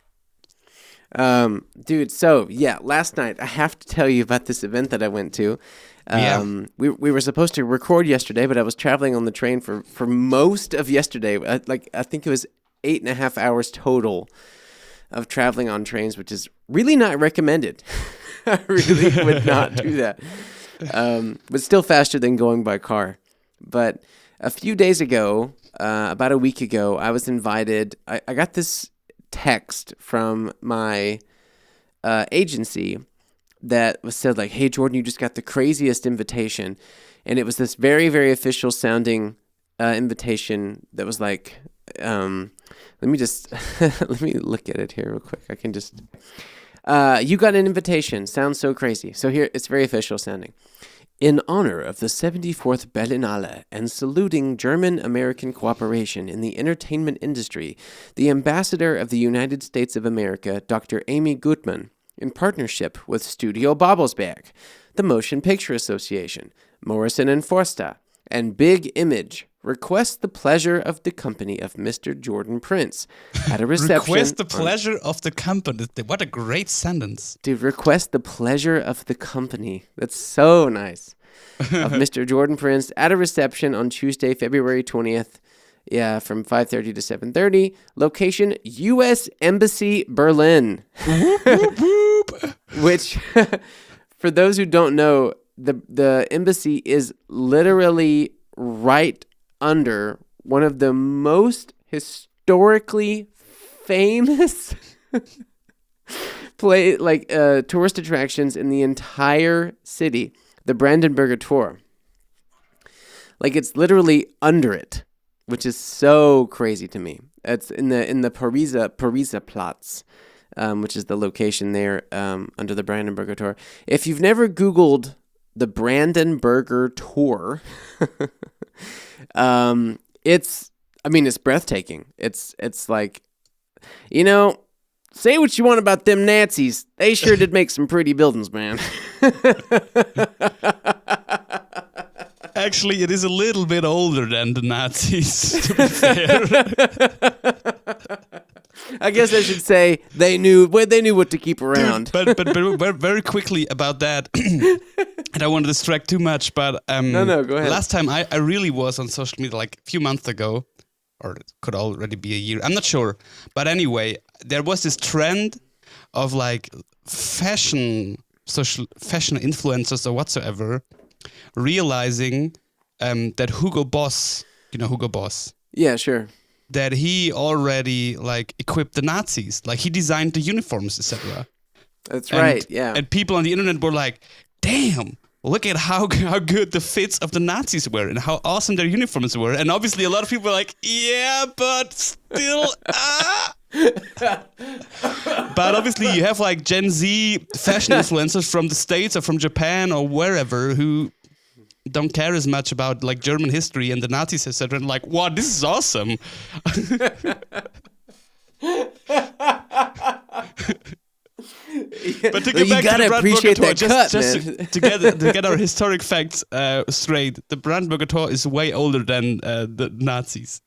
Um, dude, so yeah, last night I have to tell you about this event that I went to. Yeah. Um, we we were supposed to record yesterday, but I was traveling on the train for, for most of yesterday. I, like I think it was eight and a half hours total of traveling on trains, which is really not recommended. I really would not do that. Um, but still faster than going by car. But a few days ago, uh, about a week ago, I was invited. I, I got this text from my uh, agency that was said like, "Hey Jordan, you just got the craziest invitation," and it was this very very official sounding uh, invitation that was like, um, let me just let me look at it here real quick. I can just. Uh, you got an invitation. Sounds so crazy. So here, it's very official sounding. In honor of the seventy-fourth Berlinale and saluting German-American cooperation in the entertainment industry, the ambassador of the United States of America, Doctor Amy Gutmann, in partnership with Studio Babelsberg, the Motion Picture Association, Morrison and Forster, and Big Image, request the pleasure of the company of Mister Jordan Prince at a reception. Request the pleasure on, of the company. What a great sentence. Dude, request the pleasure of the company. That's so nice. Of Mister Jordan Prince at a reception on Tuesday, February twentieth. Yeah, from five thirty to seven thirty. Location, U S Embassy, Berlin. Which, for those who don't know, the the embassy is literally right under one of the most historically famous play like uh, tourist attractions in the entire city, the Brandenburger Tor. Like it's literally under it, which is so crazy to me. It's in the in the Pariser Pariser Platz, um, which is the location there um, under the Brandenburger Tor. If you've never Googled the Brandenburger Tor, um, it's, I mean, it's breathtaking. It's, it's like, you know, say what you want about them Nazis. They sure did make some pretty buildings, man. Actually, it is a little bit older than the Nazis, to be fair. I guess I should say they knew well, they knew what to keep around. Dude, but, but but very quickly about that, I don't want to distract too much, but um, no, no, go ahead. Last time I, I really was on social media, like a few months ago, or it could already be a year, I'm not sure. But anyway, there was this trend of like fashion, social fashion influencers or whatsoever, realizing um, that Hugo Boss, you know Hugo Boss? Yeah, sure. That he already like equipped the Nazis, like he designed the uniforms, et cetera. That's and, right. Yeah. And people on the internet were like, "Damn, look at how how good the fits of the Nazis were and how awesome their uniforms were." And obviously, a lot of people were like, "Yeah, but still." ah. But obviously, you have like Gen Z fashion influencers from the States or from Japan or wherever who don't care as much about like German history and the Nazis, et cetera. And like, wow, this is awesome. But to get you back gotta to the appreciate Brandenburger Tor, that just, cut, just man. to, to get to get our historic facts uh, straight, the Brandenburger Tor is way older than uh, the Nazis.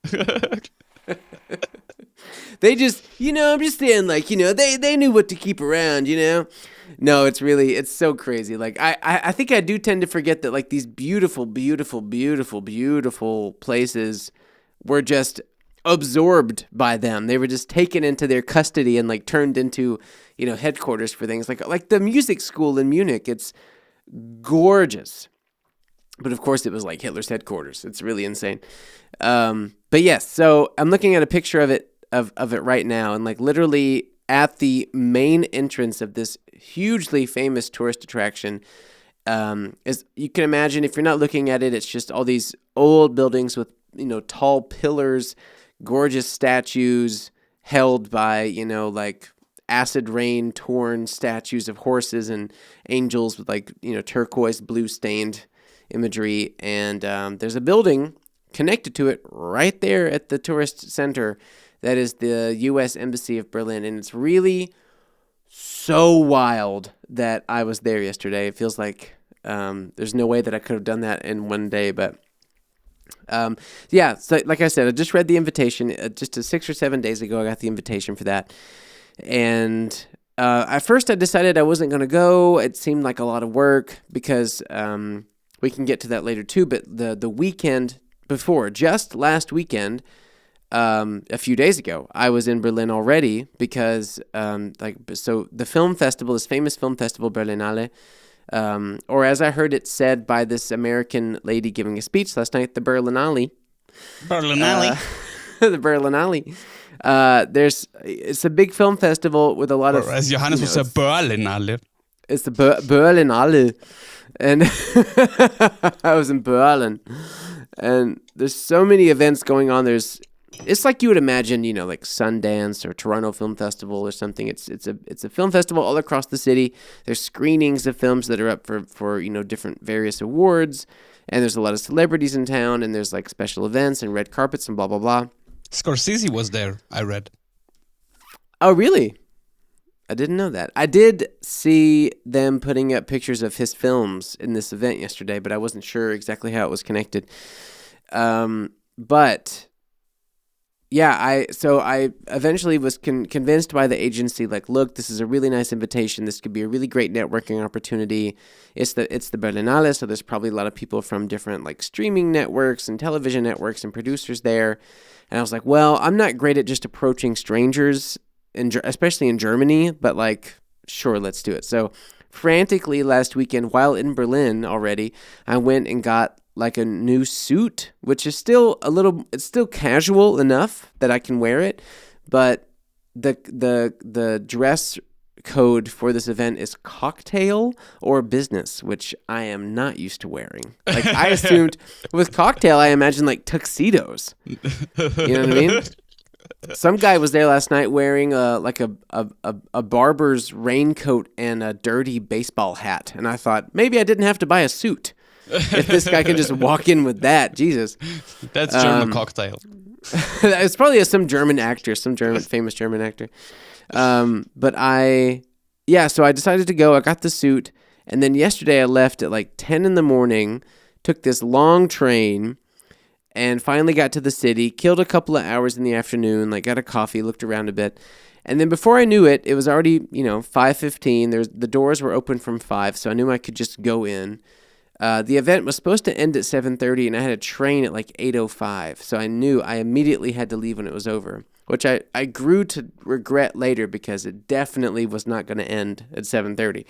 They just, you know, I'm just saying, like, you know, they, they knew what to keep around, you know? No, it's really, it's so crazy. Like, I, I, I think I do tend to forget that, like, these beautiful, beautiful, beautiful, beautiful places were just absorbed by them. They were just taken into their custody and, like, turned into, you know, headquarters for things. Like, like the music school in Munich, it's gorgeous. But, of course, it was, like, Hitler's headquarters. It's really insane. Um, but, yes, so I'm looking at a picture of it, of, of it right now, and, like, literally at the main entrance of this hugely famous tourist attraction, um, is you can imagine, if you're not looking at it, it's just all these old buildings with, you know, tall pillars, gorgeous statues held by, you know, like acid rain torn statues of horses and angels with, like, you know, turquoise blue stained imagery. And um, there's a building connected to it right there at the tourist center that is the U S Embassy of Berlin. And it's really so wild that I was there yesterday. It feels like um, there's no way that I could have done that in one day. But um, yeah, so like I said, I just read the invitation. Uh, just a six or seven days ago, I got the invitation for that. And uh, at first I decided I wasn't going to go. It seemed like a lot of work because um, we can get to that later too. But the, the weekend before, just last weekend, Um, a few days ago, I was in Berlin already because, um, like, so the film festival, this famous film festival, Berlinale, um, or as I heard it said by this American lady giving a speech last night, the Berlinale. Berlinale. Uh, the Berlinale. Uh, there's, it's a big film festival with a lot or of, as Johannes you would know, say, Berlinale. it's the Ber- Berlinale, and I was in Berlin, and there's so many events going on. There's, it's like you would imagine, you know, like Sundance or Toronto Film Festival or something. It's it's a it's a film festival all across the city. There's screenings of films that are up for for you know different various awards, and there's a lot of celebrities in town, and there's like special events and red carpets and blah blah blah. Scorsese was there, I read. Oh, really? I didn't know that. I did see them putting up pictures of his films in this event yesterday, but I wasn't sure exactly how it was connected. Um, but yeah, I so I eventually was con- convinced by the agency, like, look, this is a really nice invitation. This could be a really great networking opportunity. It's the it's the Berlinale, so there's probably a lot of people from different like streaming networks and television networks and producers there. And I was like, well, I'm not great at just approaching strangers, in, especially in Germany, but like, sure, let's do it. So frantically last weekend, while in Berlin already, I went and got like a new suit, which is still a little, it's still casual enough that I can wear it, but the the the dress code for this event is cocktail or business, which I am not used to wearing. Like I assumed with cocktail, I imagine like tuxedos. You know what I mean? Some guy was there last night wearing a like a, a, a, a barber's raincoat and a dirty baseball hat. And I thought, maybe I didn't have to buy a suit. If this guy can just walk in with that, Jesus. That's German Um, cocktail. It's probably a, some German actor, some German famous German actor. Um, but I, yeah, so I decided to go. I got the suit. And then yesterday I left at like ten in the morning, took this long train, and finally got to the city, killed a couple of hours in the afternoon, like got a coffee, looked around a bit. And then before I knew it, it was already, you know, five fifteen. There's the doors were open from five, so I knew I could just go in. Uh, the event was supposed to end at seven thirty, and I had a train at like eight oh five, so I knew I immediately had to leave when it was over, which I, I grew to regret later because it definitely was not going to end at seven thirty.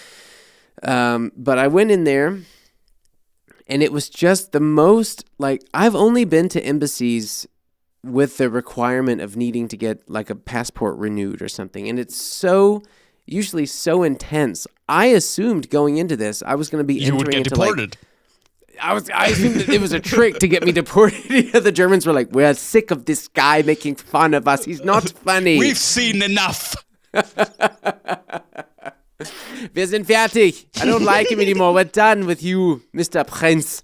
Um, but I went in there, and it was just the most, like, I've only been to embassies with the requirement of needing to get like a passport renewed or something, and it's so... usually so intense. I assumed going into this, I was going to be You entering would get into deported. like, I was, I assumed that it was a trick to get me deported. The Germans were like, "We're sick of this guy making fun of us. He's not funny. We've seen enough." Wir sind fertig. I don't like him anymore. We're done with you, Mister Prince."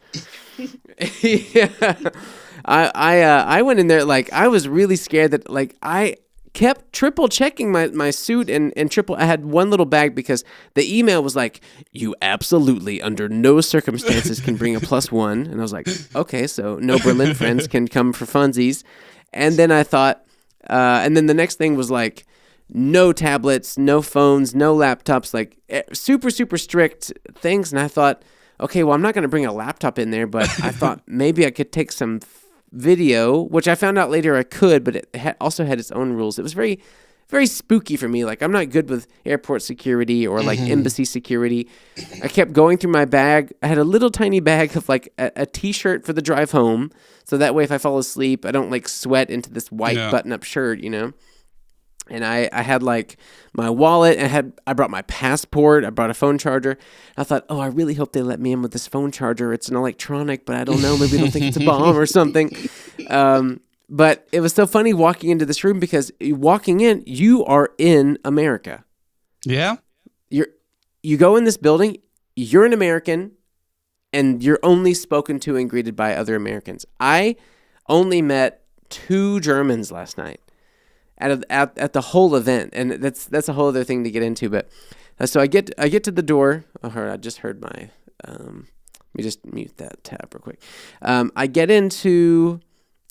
Yeah. I I uh, I went in there like I was really scared that like I. kept triple checking my, my suit and, and triple, I had one little bag because the email was like, you absolutely under no circumstances can bring a plus one. And I was like, okay, so no Berlin friends can come for funsies. And then I thought, uh, and then the next thing was like, no tablets, no phones, no laptops, like super, super strict things. And I thought, okay, well, I'm not going to bring a laptop in there, but I thought maybe I could take some video, which I found out later I could, but it ha- also had its own rules. It was very, very spooky for me. Like, I'm not good with airport security or like mm-hmm. embassy security. I kept going through my bag. I had a little tiny bag of like a, a t-shirt for the drive home. So that way, if I fall asleep, I don't like sweat into this white yeah. button-up shirt, you know? And I, I had like my wallet, and I had I brought my passport, I brought a phone charger. I thought, oh, I really hope they let me in with this phone charger. It's an electronic, but I don't know, maybe they'll think it's a bomb or something. Um, but it was so funny walking into this room because walking in, you are in America. Yeah. You're you go in this building, you're an American, and you're only spoken to and greeted by other Americans. I only met two Germans last night. At, a, at at the whole event, and that's that's a whole other thing to get into. But uh, so I get I get to the door. Oh, I just heard my. Um, let me just mute that tab real quick. Um, I get into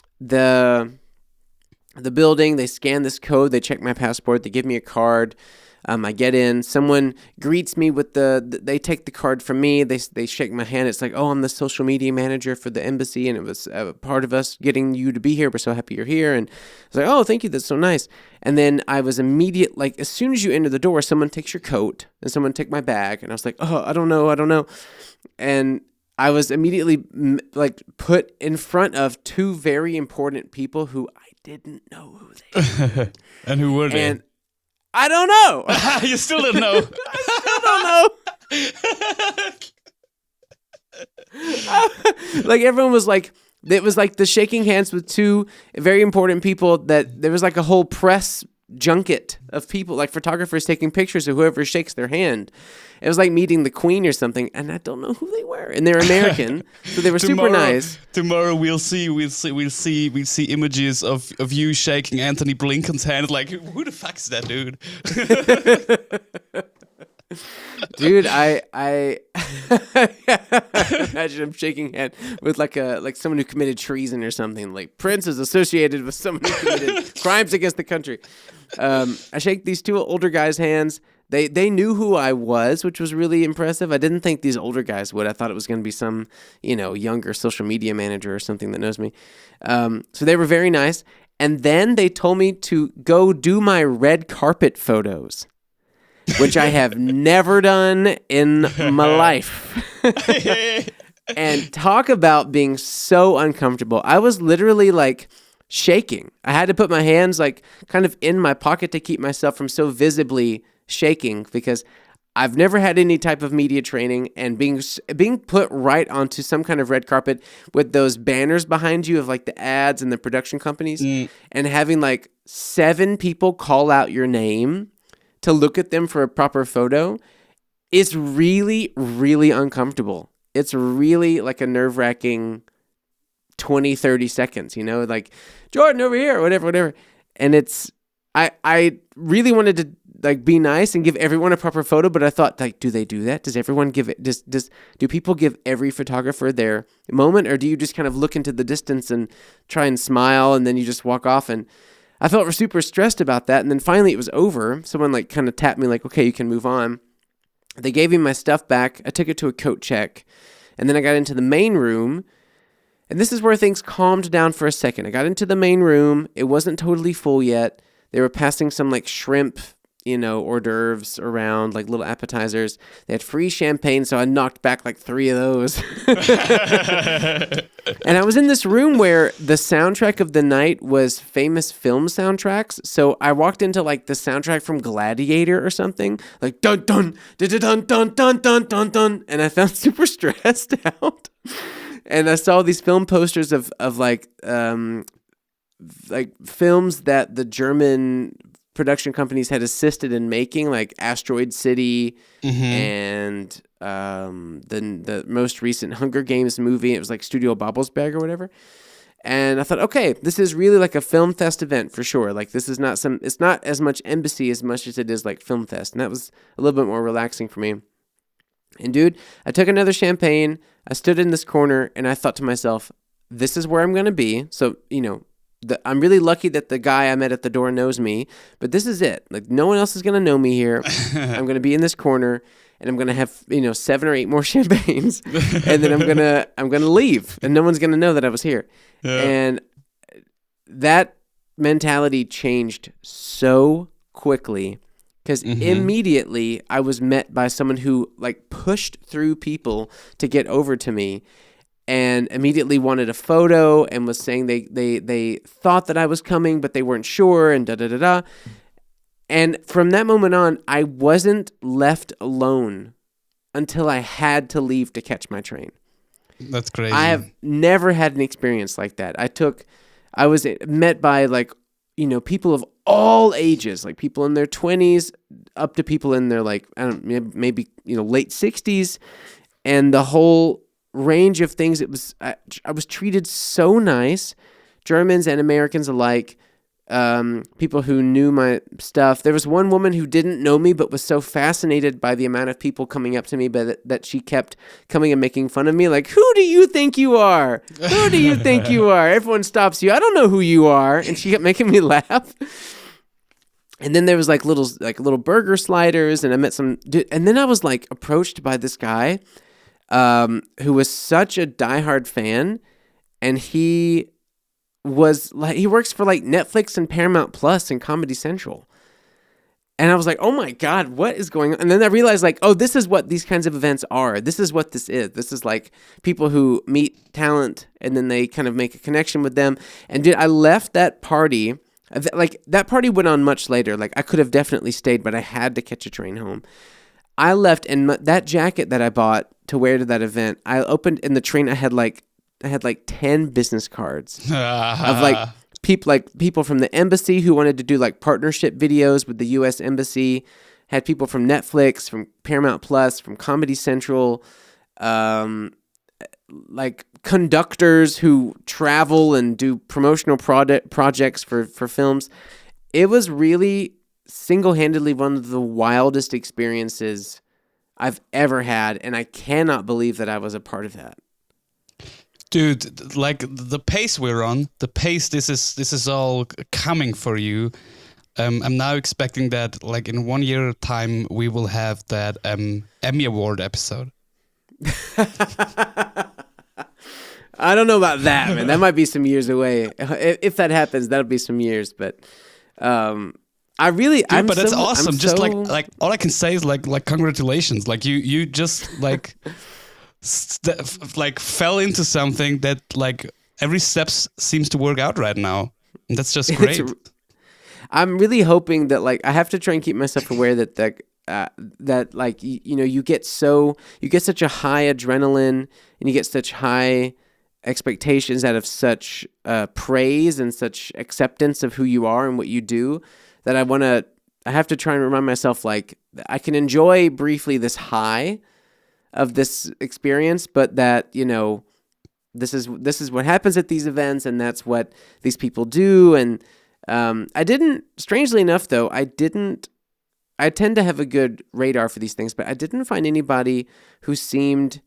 the the building. They scan this code. They check my passport. They give me a card. Um, I get in. Someone greets me with the, the. They take the card from me. They they shake my hand. It's like, oh, I'm the social media manager for the embassy, and it was a part of us getting you to be here. We're so happy you're here. And I was like, oh, thank you. That's so nice. And then I was immediate. Like as soon as you enter the door, someone takes your coat and someone take my bag, and I was like, oh, I don't know, I don't know. And I was immediately like put in front of two very important people who I didn't know who they were. And who were they? And I don't know. You still don't know. I still I don't know. Like everyone was like, it was like the shaking hands with two very important people that there was like a whole press junket of people, like photographers taking pictures of whoever shakes their hand. It was like meeting the Queen or something, and I don't know who they were. And they're American, so they were tomorrow, super nice. Tomorrow we'll see, we'll see, we'll see, we'll see images of, of you shaking Anthony Blinken's hand. Like, who the fuck's that dude? Dude, I I imagine him shaking hand with like a like someone who committed treason or something. Like Prince is associated with someone who committed crimes against the country. Um, I shake these two older guys' hands. They they knew who I was, which was really impressive. I didn't think these older guys would. I thought it was going to be some, you know, younger social media manager or something that knows me. Um, so they were very nice. And then they told me to go do my red carpet photos, which I have never done in my life. And talk about being so uncomfortable. I was literally like shaking. I had to put my hands like kind of in my pocket to keep myself from so visibly shaking, because I've never had any type of media training, and being being put right onto some kind of red carpet with those banners behind you of like the ads and the production companies, mm. and having like seven people call out your name to look at them for a proper photo is really, really uncomfortable. It's really like a nerve-wracking twenty, thirty seconds, you know, like Jordan over here, or whatever, whatever. And it's, I, I really wanted to like be nice and give everyone a proper photo, but I thought, like, do they do that? Does everyone give it, does, does, do people give every photographer their moment, or do you just kind of look into the distance and try and smile and then you just walk off? And I felt super stressed about that. And then finally it was over. Someone like kind of tapped me like, okay, you can move on. They gave me my stuff back. I took it to a coat check. And then I got into the main room. And this is where things calmed down for a second. I got into the main room. It wasn't totally full yet. They were passing some like shrimp, you know, hors d'oeuvres around, like little appetizers. They had free champagne, so I knocked back like three of those. And I was in this room where the soundtrack of the night was famous film soundtracks. So I walked into like the soundtrack from Gladiator or something, like dun dun dun dun dun dun dun dun dun, and I felt super stressed out. And I saw these film posters of of like um like films that the German production companies had assisted in making, like Asteroid City, mm-hmm. and um, the the most recent Hunger Games movie. It was like Studio Babelsberg or whatever. And I thought, okay, this is really like a film fest event for sure. Like this is not some, it's not as much embassy as much as it is like film fest. And that was a little bit more relaxing for me. And dude, I took another champagne. I stood in this corner and I thought to myself, this is where I'm going to be. So, you know, The, I'm really lucky that the guy I met at the door knows me, but this is it. Like no one else is gonna know me here. I'm gonna be in this corner, and I'm gonna have you know seven or eight more champagnes, and then I'm gonna I'm gonna leave, and no one's gonna know that I was here. Yeah. And that mentality changed so quickly, because mm-hmm. immediately I was met by someone who like pushed through people to get over to me. And immediately wanted a photo and was saying they, they they thought that I was coming, but they weren't sure, and da da da da. And from that moment on, I wasn't left alone until I had to leave to catch my train. That's crazy. I have never had an experience like that. I took, I was met by like, you know, people of all ages, like people in their twenties up to people in their like, I don't know, maybe, you know, late sixties, and the whole range of things. It was I, I was treated so nice, Germans and Americans alike, um, people who knew my stuff. There was one woman who didn't know me but was so fascinated by the amount of people coming up to me, but that, that she kept coming and making fun of me, like, who do you think you are? Who do you think you are? Everyone stops you. I don't know who you are. And she kept making me laugh. And then there was like little like little burger sliders, and I met some dude, and then I was like approached by this guy Um, who was such a diehard fan, and he was like, he works for like Netflix and Paramount Plus and Comedy Central. And I was like, oh my God, what is going on? And then I realized like, oh, this is what these kinds of events are. This is what this is. This is like people who meet talent and then they kind of make a connection with them. And dude, I left that party, like that party went on much later. Like I could have definitely stayed, but I had to catch a train home. I left, and m- that jacket that I bought to wear to that event, I opened in the train. I had like I had like ten business cards of like people like people from the embassy who wanted to do like partnership videos with the U S Embassy. Had people from Netflix, from Paramount Plus, from Comedy Central, um, like conductors who travel and do promotional product projects for for films. It was really single-handedly one of the wildest experiences I've ever had, and I cannot believe that I was a part of that. Dude, like the pace we're on, the pace this is this is all coming for you. Um, I'm now expecting that, like in one year time, we will have that um, Emmy Award episode. I don't know about that, man. That might be some years away. If, if that happens, that'll be some years. But um, I really, Dude, I'm but that's so, awesome. I'm just so... like like all I can say is like like congratulations. Like you you just like st- f- like fell into something that like every step s- seems to work out right now. And that's just great. I'm really hoping that like I have to try and keep myself aware that that uh, that like you, you know you get so you get such a high adrenaline and you get such high expectations out of such uh, praise and such acceptance of who you are and what you do that I want to I have to try and remind myself like I can enjoy briefly this high of this experience, but that you know this is this is what happens at these events and that's what these people do. And um, I didn't, strangely enough though, I didn't, I tend to have a good radar for these things, but I didn't find anybody who seemed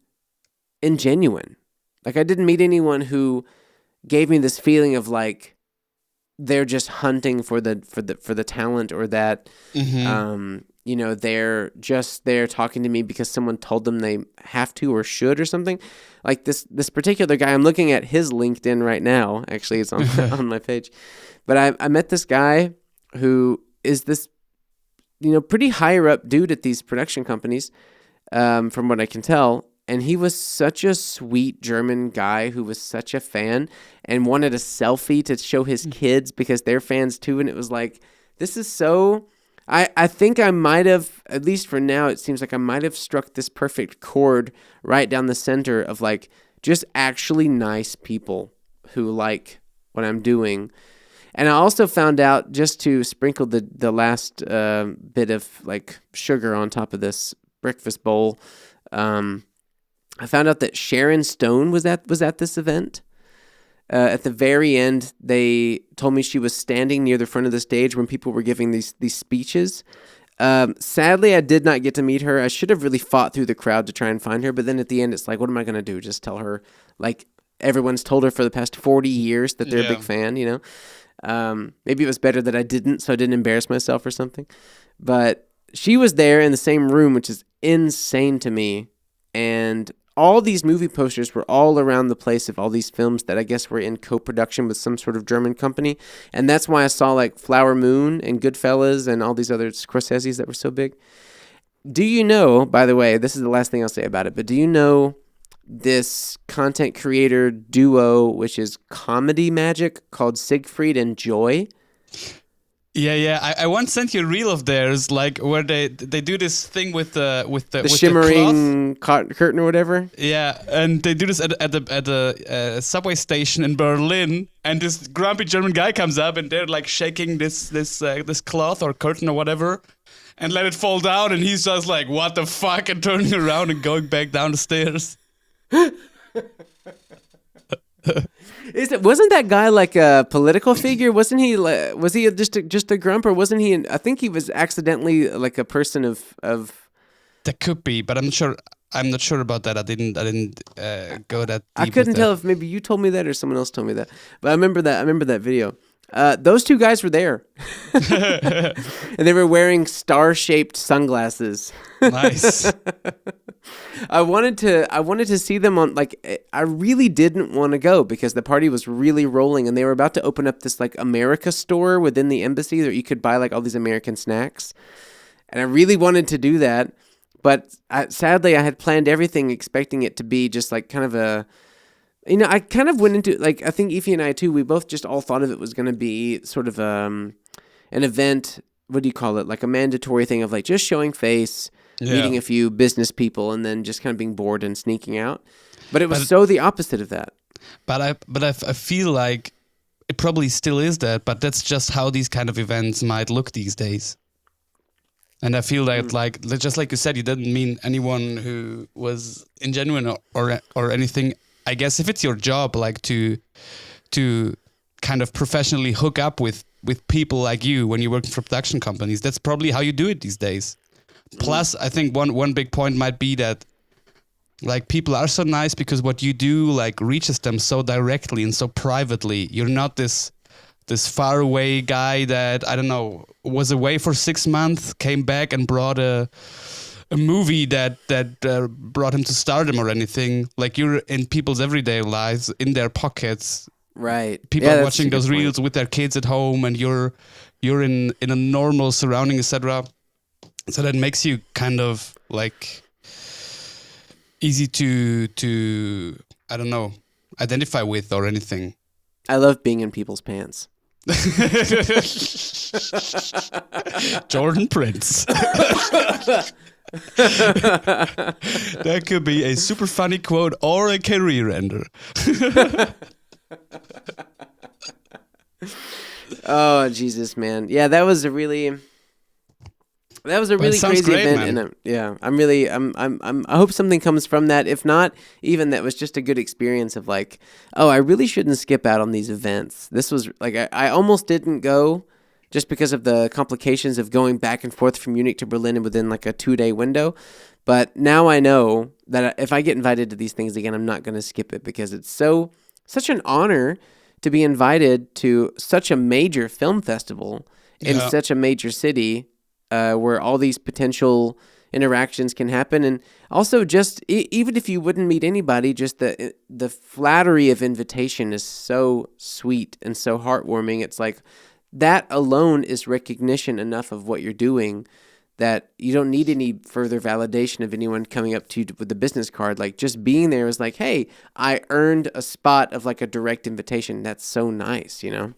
ingenuine. Like I didn't meet anyone who gave me this feeling of like they're just hunting for the for the for the talent, or that Mm-hmm. um, you know they're just there talking to me because someone told them they have to or should or something. Like this this particular guy, I'm looking at his LinkedIn right now. Actually, it's on on my page. But I I met this guy who is this you know pretty higher up dude at these production companies, um, from what I can tell. And he was such a sweet German guy who was such a fan and wanted a selfie to show his kids because they're fans too. And it was like, this is so... I, I think I might have, at least for now, it seems like I might have struck this perfect chord right down the center of like just actually nice people who like what I'm doing. And I also found out, just to sprinkle the, the last uh, bit of like sugar on top of this breakfast bowl, um, I found out that Sharon Stone was at was at this event. Uh, at the very end, they told me she was standing near the front of the stage when people were giving these these speeches. Um, sadly, I did not get to meet her. I should have really fought through the crowd to try and find her. But then at the end, it's like, what am I going to do? Just tell her, like everyone's told her for the past forty years that they're Yeah. a big fan, you know? Um, maybe it was better that I didn't, so I didn't embarrass myself or something. But she was there in the same room, which is insane to me. And all these movie posters were all around the place of all these films that I guess were in co-production with some sort of German company. And that's why I saw like Flower Moon and Goodfellas and all these other Scorseses that were so big. Do you know, by the way, this is the last thing I'll say about it, but do you know this content creator duo, which is Comedy Magic, called Siegfried and Joy? Yeah, yeah. I, I once sent you a reel of theirs, like where they they do this thing with the with the, The with shimmering the cloth. cot- curtain or whatever? Yeah, and they do this at at the at the uh, subway station in Berlin, and this grumpy German guy comes up, and they're like shaking this this uh, this cloth or curtain or whatever, and let it fall down, and he's just like, "What the fuck?" and turning around and going back down the stairs. Is it, wasn't that guy like a political figure? Wasn't he? Like, was he just a, just a grump, or wasn't he? I think he was accidentally like a person of of. That could be, but I'm not sure. I'm not sure about that. I didn't. I didn't uh, go that. Deep I couldn't with tell that. if maybe you told me that or someone else told me that. But I remember that. I remember that video. Uh, those two guys were there, and they were wearing star-shaped sunglasses. Nice. I wanted to I wanted to see them on, like, I really didn't want to go because the party was really rolling and they were about to open up this like America store within the embassy that you could buy like all these American snacks. And I really wanted to do that, but I, sadly I had planned everything expecting it to be just like kind of a, you know, I kind of went into, like, I think Ify and I too, we both just all thought of it was going to be sort of um, an event, what do you call it? Like a mandatory thing of like just showing face, Yeah. meeting a few business people, and then just kind of being bored and sneaking out. But it was But- so the opposite of that. But I but I, f- I feel like it probably still is that, but that's just how these kind of events might look these days. And I feel that Mm. like li- just like you said, you didn't mean anyone who was ingenuine or, or or anything. I guess if it's your job, like to to kind of professionally hook up with with people like you when you're working for production companies, that's probably how you do it these days. Plus, I think one one big point might be that like people are so nice because what you do like reaches them so directly and so privately. You're not this this far away guy that I don't know was away for six months, came back and brought a a movie that that uh, brought him to stardom or anything. Like you're in people's everyday lives, in their pockets. Right. People Yeah, are that's a watching good those point. reels with their kids at home, and you're you're in in a normal surrounding, et cetera. So that makes you kind of like easy to to I don't know identify with or anything. I love being in people's pants. Jordan Prince. That could be a super funny quote or a career ender. Oh Jesus, man! Yeah, that was a really, that was a But it really sounds crazy great, event, man. and I'm, yeah, I'm really, I'm, I'm, I'm, I hope something comes from that. If not, even that was just a good experience of like, oh, I really shouldn't skip out on these events. This was like, I, I almost didn't go, just because of the complications of going back and forth from Munich to Berlin within like a two day window. But now I know that if I get invited to these things again, I'm not going to skip it because it's so such an honor to be invited to such a major film festival in Yeah. such a major city uh, where all these potential interactions can happen. And also just e- even if you wouldn't meet anybody, just the the flattery of invitation is so sweet and so heartwarming. It's like that alone is recognition enough of what you're doing that you don't need any further validation of anyone coming up to you with a business card. Like just being there is like, hey, I earned a spot of like a direct invitation. That's so nice, you know?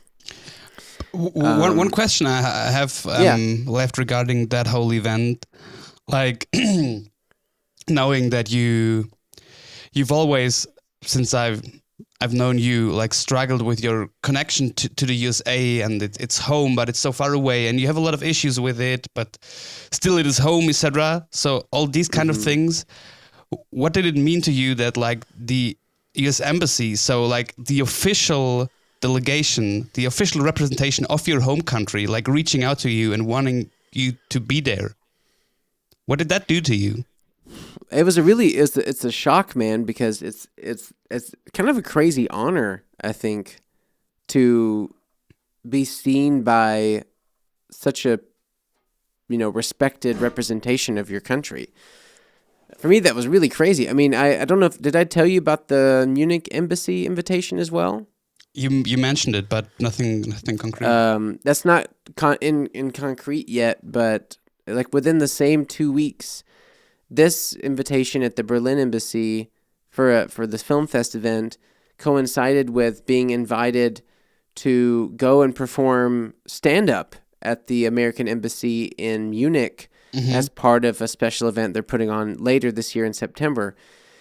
W- one one question I ha- I have um, Yeah. left regarding that whole event, like knowing that you you've always since I've I've known you like struggled with your connection to, to the U S A and it, it's home, but it's so far away, and you have a lot of issues with it, but still it is home, et cetera. So all these kind of things. What did it mean to you that like the U S embassy, so like the official delegation, the official representation of your home country, like reaching out to you and wanting you to be there? What did that do to you? It was a really it's it's a shock, man, because it's it's it's kind of a crazy honor, I think, to be seen by such a you know respected representation of your country. For me, that was really crazy. I mean, I, I don't know if did I tell you about the Munich embassy invitation as well? You you mentioned it, but nothing nothing concrete. Um, that's not con- in in concrete yet, but like within the same two weeks, this invitation at the Berlin embassy for a, for this film fest event coincided with being invited to go and perform stand up at the American embassy in Munich as part of a special event they're putting on later this year in September.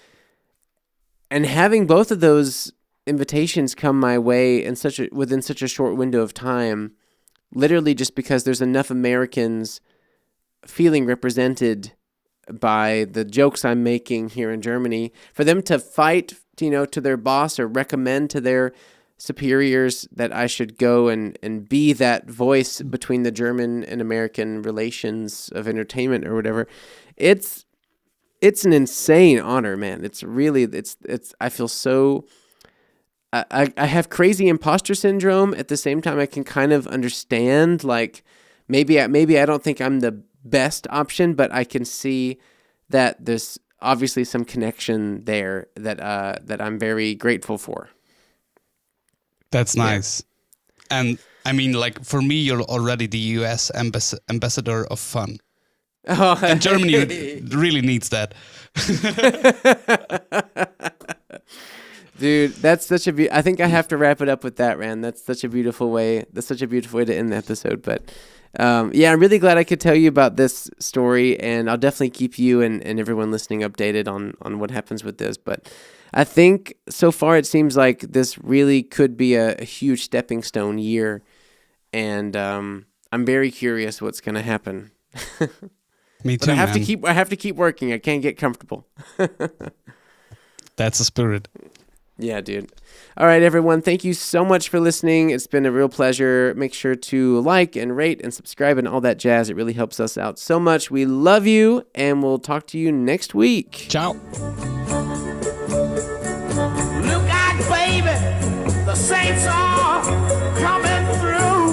And having both of those invitations come my way in such a, within such a short window of time, literally just because there's enough Americans feeling represented by the jokes I'm making here in Germany, for them to fight, you know, to their boss or recommend to their superiors that I should go and, and be that voice between the German and American relations of entertainment or whatever. It's it's an insane honor, man. It's really it's it's I feel so I, I I have crazy imposter syndrome. At the same time, I can kind of understand like maybe I, maybe I don't think I'm the best option, but I can see that there's obviously some connection there that uh, that I'm very grateful for. That's nice. And I mean, like for me, you're already the U S ambass- ambassador of fun. Oh, And Germany really needs that. dude, that's such a. Be- I think I have to wrap it up with that, Rand. That's such a beautiful way. That's such a beautiful way to end the episode. But Um, yeah, I'm really glad I could tell you about this story, and I'll definitely keep you and, and everyone listening updated on, on what happens with this. But I think so far it seems like this really could be a, a huge stepping stone year, and um, I'm very curious what's going to happen. Me But too, I have man. to keep I have to keep working. I can't get comfortable. That's the spirit. Yeah, dude. All right, everyone. Thank you so much for listening. It's been a real pleasure. Make sure to like and rate and subscribe and all that jazz. It really helps us out so much. We love you, and we'll talk to you next week. Ciao. Look out, baby, the saints are coming through,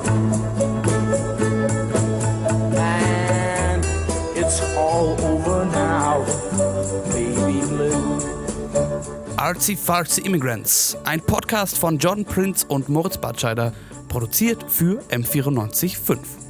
and it's all over now, baby blue. Artsy Fartsy Immigrants, ein Podcast von John Prince und Moritz Batscheider, produziert für M vierundneunzig Komma fünf.